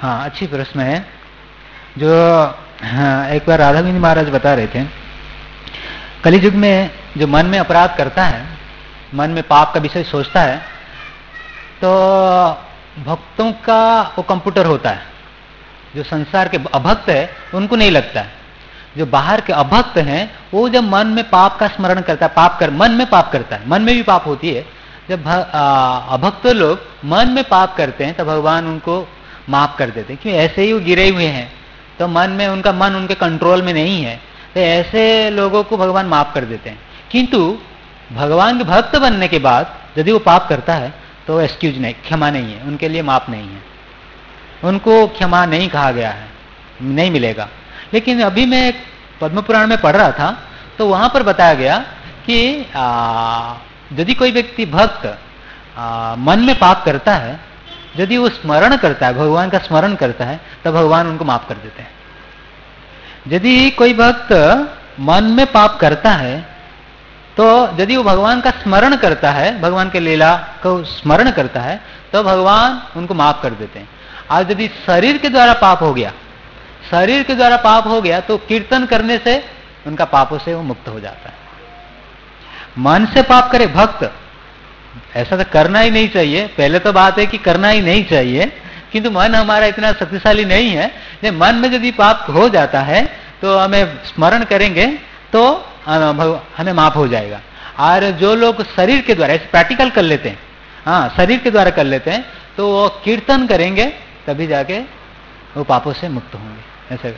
हाँ, अच्छी प्रश्न है। जो हाँ, एक बार राधा गोविंद महाराज बता रहे थे, कलियुग में जो मन में अपराध करता है, मन में पाप का विषय सोचता है, तो भक्तों का वो कंप्यूटर होता है। जो संसार के अभक्त है उनको नहीं लगता है। जो बाहर के अभक्त हैं वो जब मन में पाप का स्मरण करता है, मन में पाप करता है, मन में भी पाप होती है। जब अभक्त लोग मन में पाप करते हैं तो भगवान उनको माफ कर देते हैं, क्योंकि ऐसे ही वो गिरे हुए हैं, तो उनका मन उनके कंट्रोल में नहीं है, तो ऐसे लोगों को भगवान माफ कर देते हैं। किंतु भगवान के भक्त बनने के बाद यदि वो पाप करता है तो एक्सक्यूज नहीं, क्षमा नहीं है, उनके लिए माफ नहीं है, उनको क्षमा नहीं कहा गया है, नहीं मिलेगा। लेकिन अभी मैं पद्म पुराण में पढ़ रहा था तो वहां पर बताया गया कि यदि कोई व्यक्ति भक्त मन में पाप करता है, यदि वो स्मरण करता है, भगवान का स्मरण करता है, तो भगवान उनको माफ कर देते हैं। यदि कोई भक्त मन में पाप करता है तो यदि वो भगवान का स्मरण करता है, भगवान के लीला को स्मरण करता है, तो भगवान उनको माफ कर देते हैं। आज यदि शरीर के द्वारा पाप हो गया, शरीर के द्वारा पाप हो गया, तो कीर्तन करने से उनका पापों से वो मुक्त हो जाता है। मन से पाप करे भक्त, ऐसा तो करना ही नहीं चाहिए। पहले तो बात है कि करना ही नहीं चाहिए, किंतु मन हमारा इतना शक्तिशाली नहीं है। जब मन में यदि पाप हो जाता है तो हमें स्मरण करेंगे तो हमें माफ हो जाएगा। और जो लोग शरीर के द्वारा ऐसे प्रैक्टिकल कर लेते हैं, हाँ, शरीर के द्वारा कर लेते हैं, तो वो कीर्तन करेंगे तभी जाके वो पापों से मुक्त होंगे। ऐसे।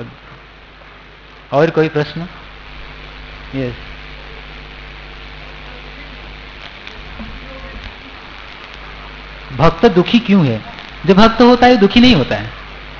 और कोई प्रश्न? यस। भक्त दुखी क्यों है? जो भक्त होता है दुखी नहीं होता है,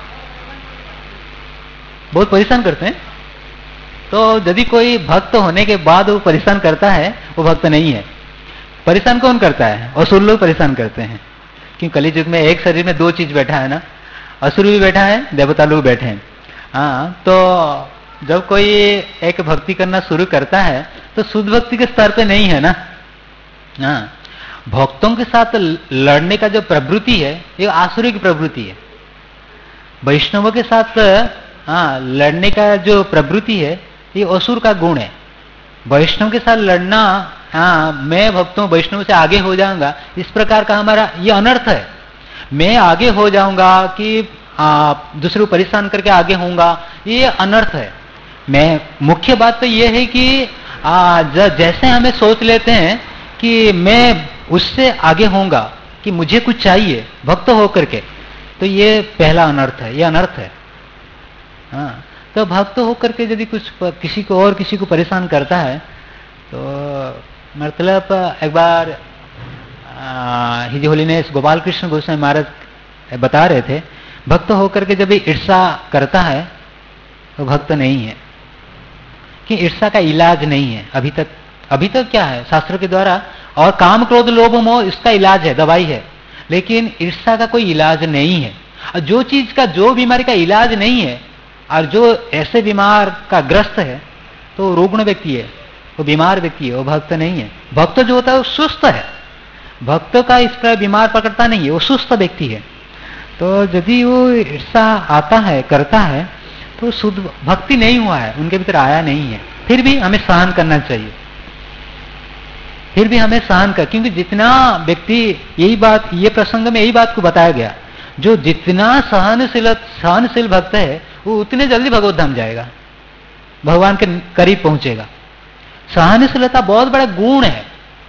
बहुत परेशान करते हैं। तो यदि कोई भक्त होने के बाद वो परेशान करता है, वो भक्त नहीं है। परेशान कौन करता है? असुर लोग परेशान करते हैं, क्योंकि कलियुग में एक शरीर में दो चीज बैठा है ना, असुर भी बैठा है, देवता लोग बैठे हैं। हाँ, तो जब कोई एक भक्ति करना शुरू करता है तो शुद्ध भक्ति के स्तर पे नहीं है ना। हाँ, भक्तों के साथ लड़ने का जो प्रवृत्ति है ये आसुरी की प्रवृत्ति है। वैष्णवों के साथ हाँ लड़ने का जो प्रवृत्ति है ये असुर का गुण है। वैष्णव के साथ लड़ना, हाँ, मैं भक्तों वैष्णव से आगे हो जाऊंगा, इस प्रकार का हमारा ये अनर्थ है। मैं आगे हो जाऊंगा कि दूसरे को परेशान करके आगे होऊंगा, ये अनर्थ है। मैं मुख्य बात तो ये है कि जैसे हमें सोच लेते हैं कि मैं उससे आगे होऊंगा, कि मुझे कुछ चाहिए भक्त होकर के, तो ये पहला अनर्थ है, ये अनर्थ है। हाँ, तो भक्त होकर के यदि कुछ किसी को परेशान करता है तो मतलब एक बार हिज होलीनेस गोपाल कृष्ण गोस्वामी महाराज बता रहे थे, भक्त होकर के जब ईर्षा करता है तो भक्त नहीं है, कि ईर्षा का इलाज नहीं है अभी तक क्या है शास्त्र के द्वारा, और काम क्रोध लोभ मोह इसका इलाज है, दवाई है, लेकिन ईर्षा का कोई इलाज नहीं है। और जो चीज का, जो बीमारी का इलाज नहीं है और जो ऐसे बीमार का ग्रस्त है तो रुग्ण व्यक्ति है, वो बीमार व्यक्ति है, वो भक्त नहीं है। भक्त जो होता है वो सुस्त है, भक्त का इस पर बीमार पकड़ता नहीं है, वो सुस्त व्यक्ति है। तो यदि वो ईर्षा आता है, करता है, तो शुद्ध भक्ति नहीं हुआ है, उनके भीतर आया नहीं है। फिर भी हमें सहन करना चाहिए, फिर भी हमें सहन कर, क्योंकि जितना व्यक्ति, यही बात, ये प्रसंग में यही बात को बताया गया, जो जितना सहनशील भक्त है वो उतने जल्दी भगवत धाम जाएगा, भगवान के करीब पहुंचेगा। सहनशीलता बहुत बड़ा गुण है।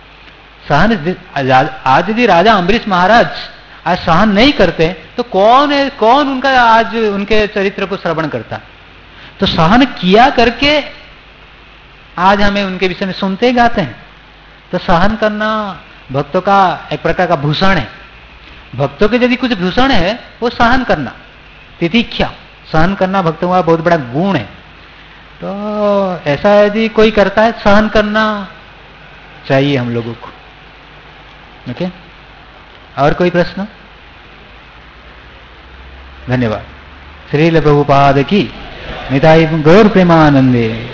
आज यदि राजा अम्बरीश महाराज आज सहन नहीं करते तो कौन उनका आज उनके चरित्र को श्रवण करता। तो सहन किया करके आज हमें उनके विषय में सुनते गाते हैं। तो सहन करना भक्तों का एक प्रकार का भूषण है। भक्तों के यदि कुछ भूषण है वो सहन करना, तितिक्षा, सहन करना भक्तों का बहुत बड़ा गुण है। तो ऐसा यदि कोई करता है, सहन करना चाहिए हम लोगों को। ओके, और कोई प्रश्न? धन्यवाद। श्रील प्रभुपाद की निताई गौर प्रेमानंदे।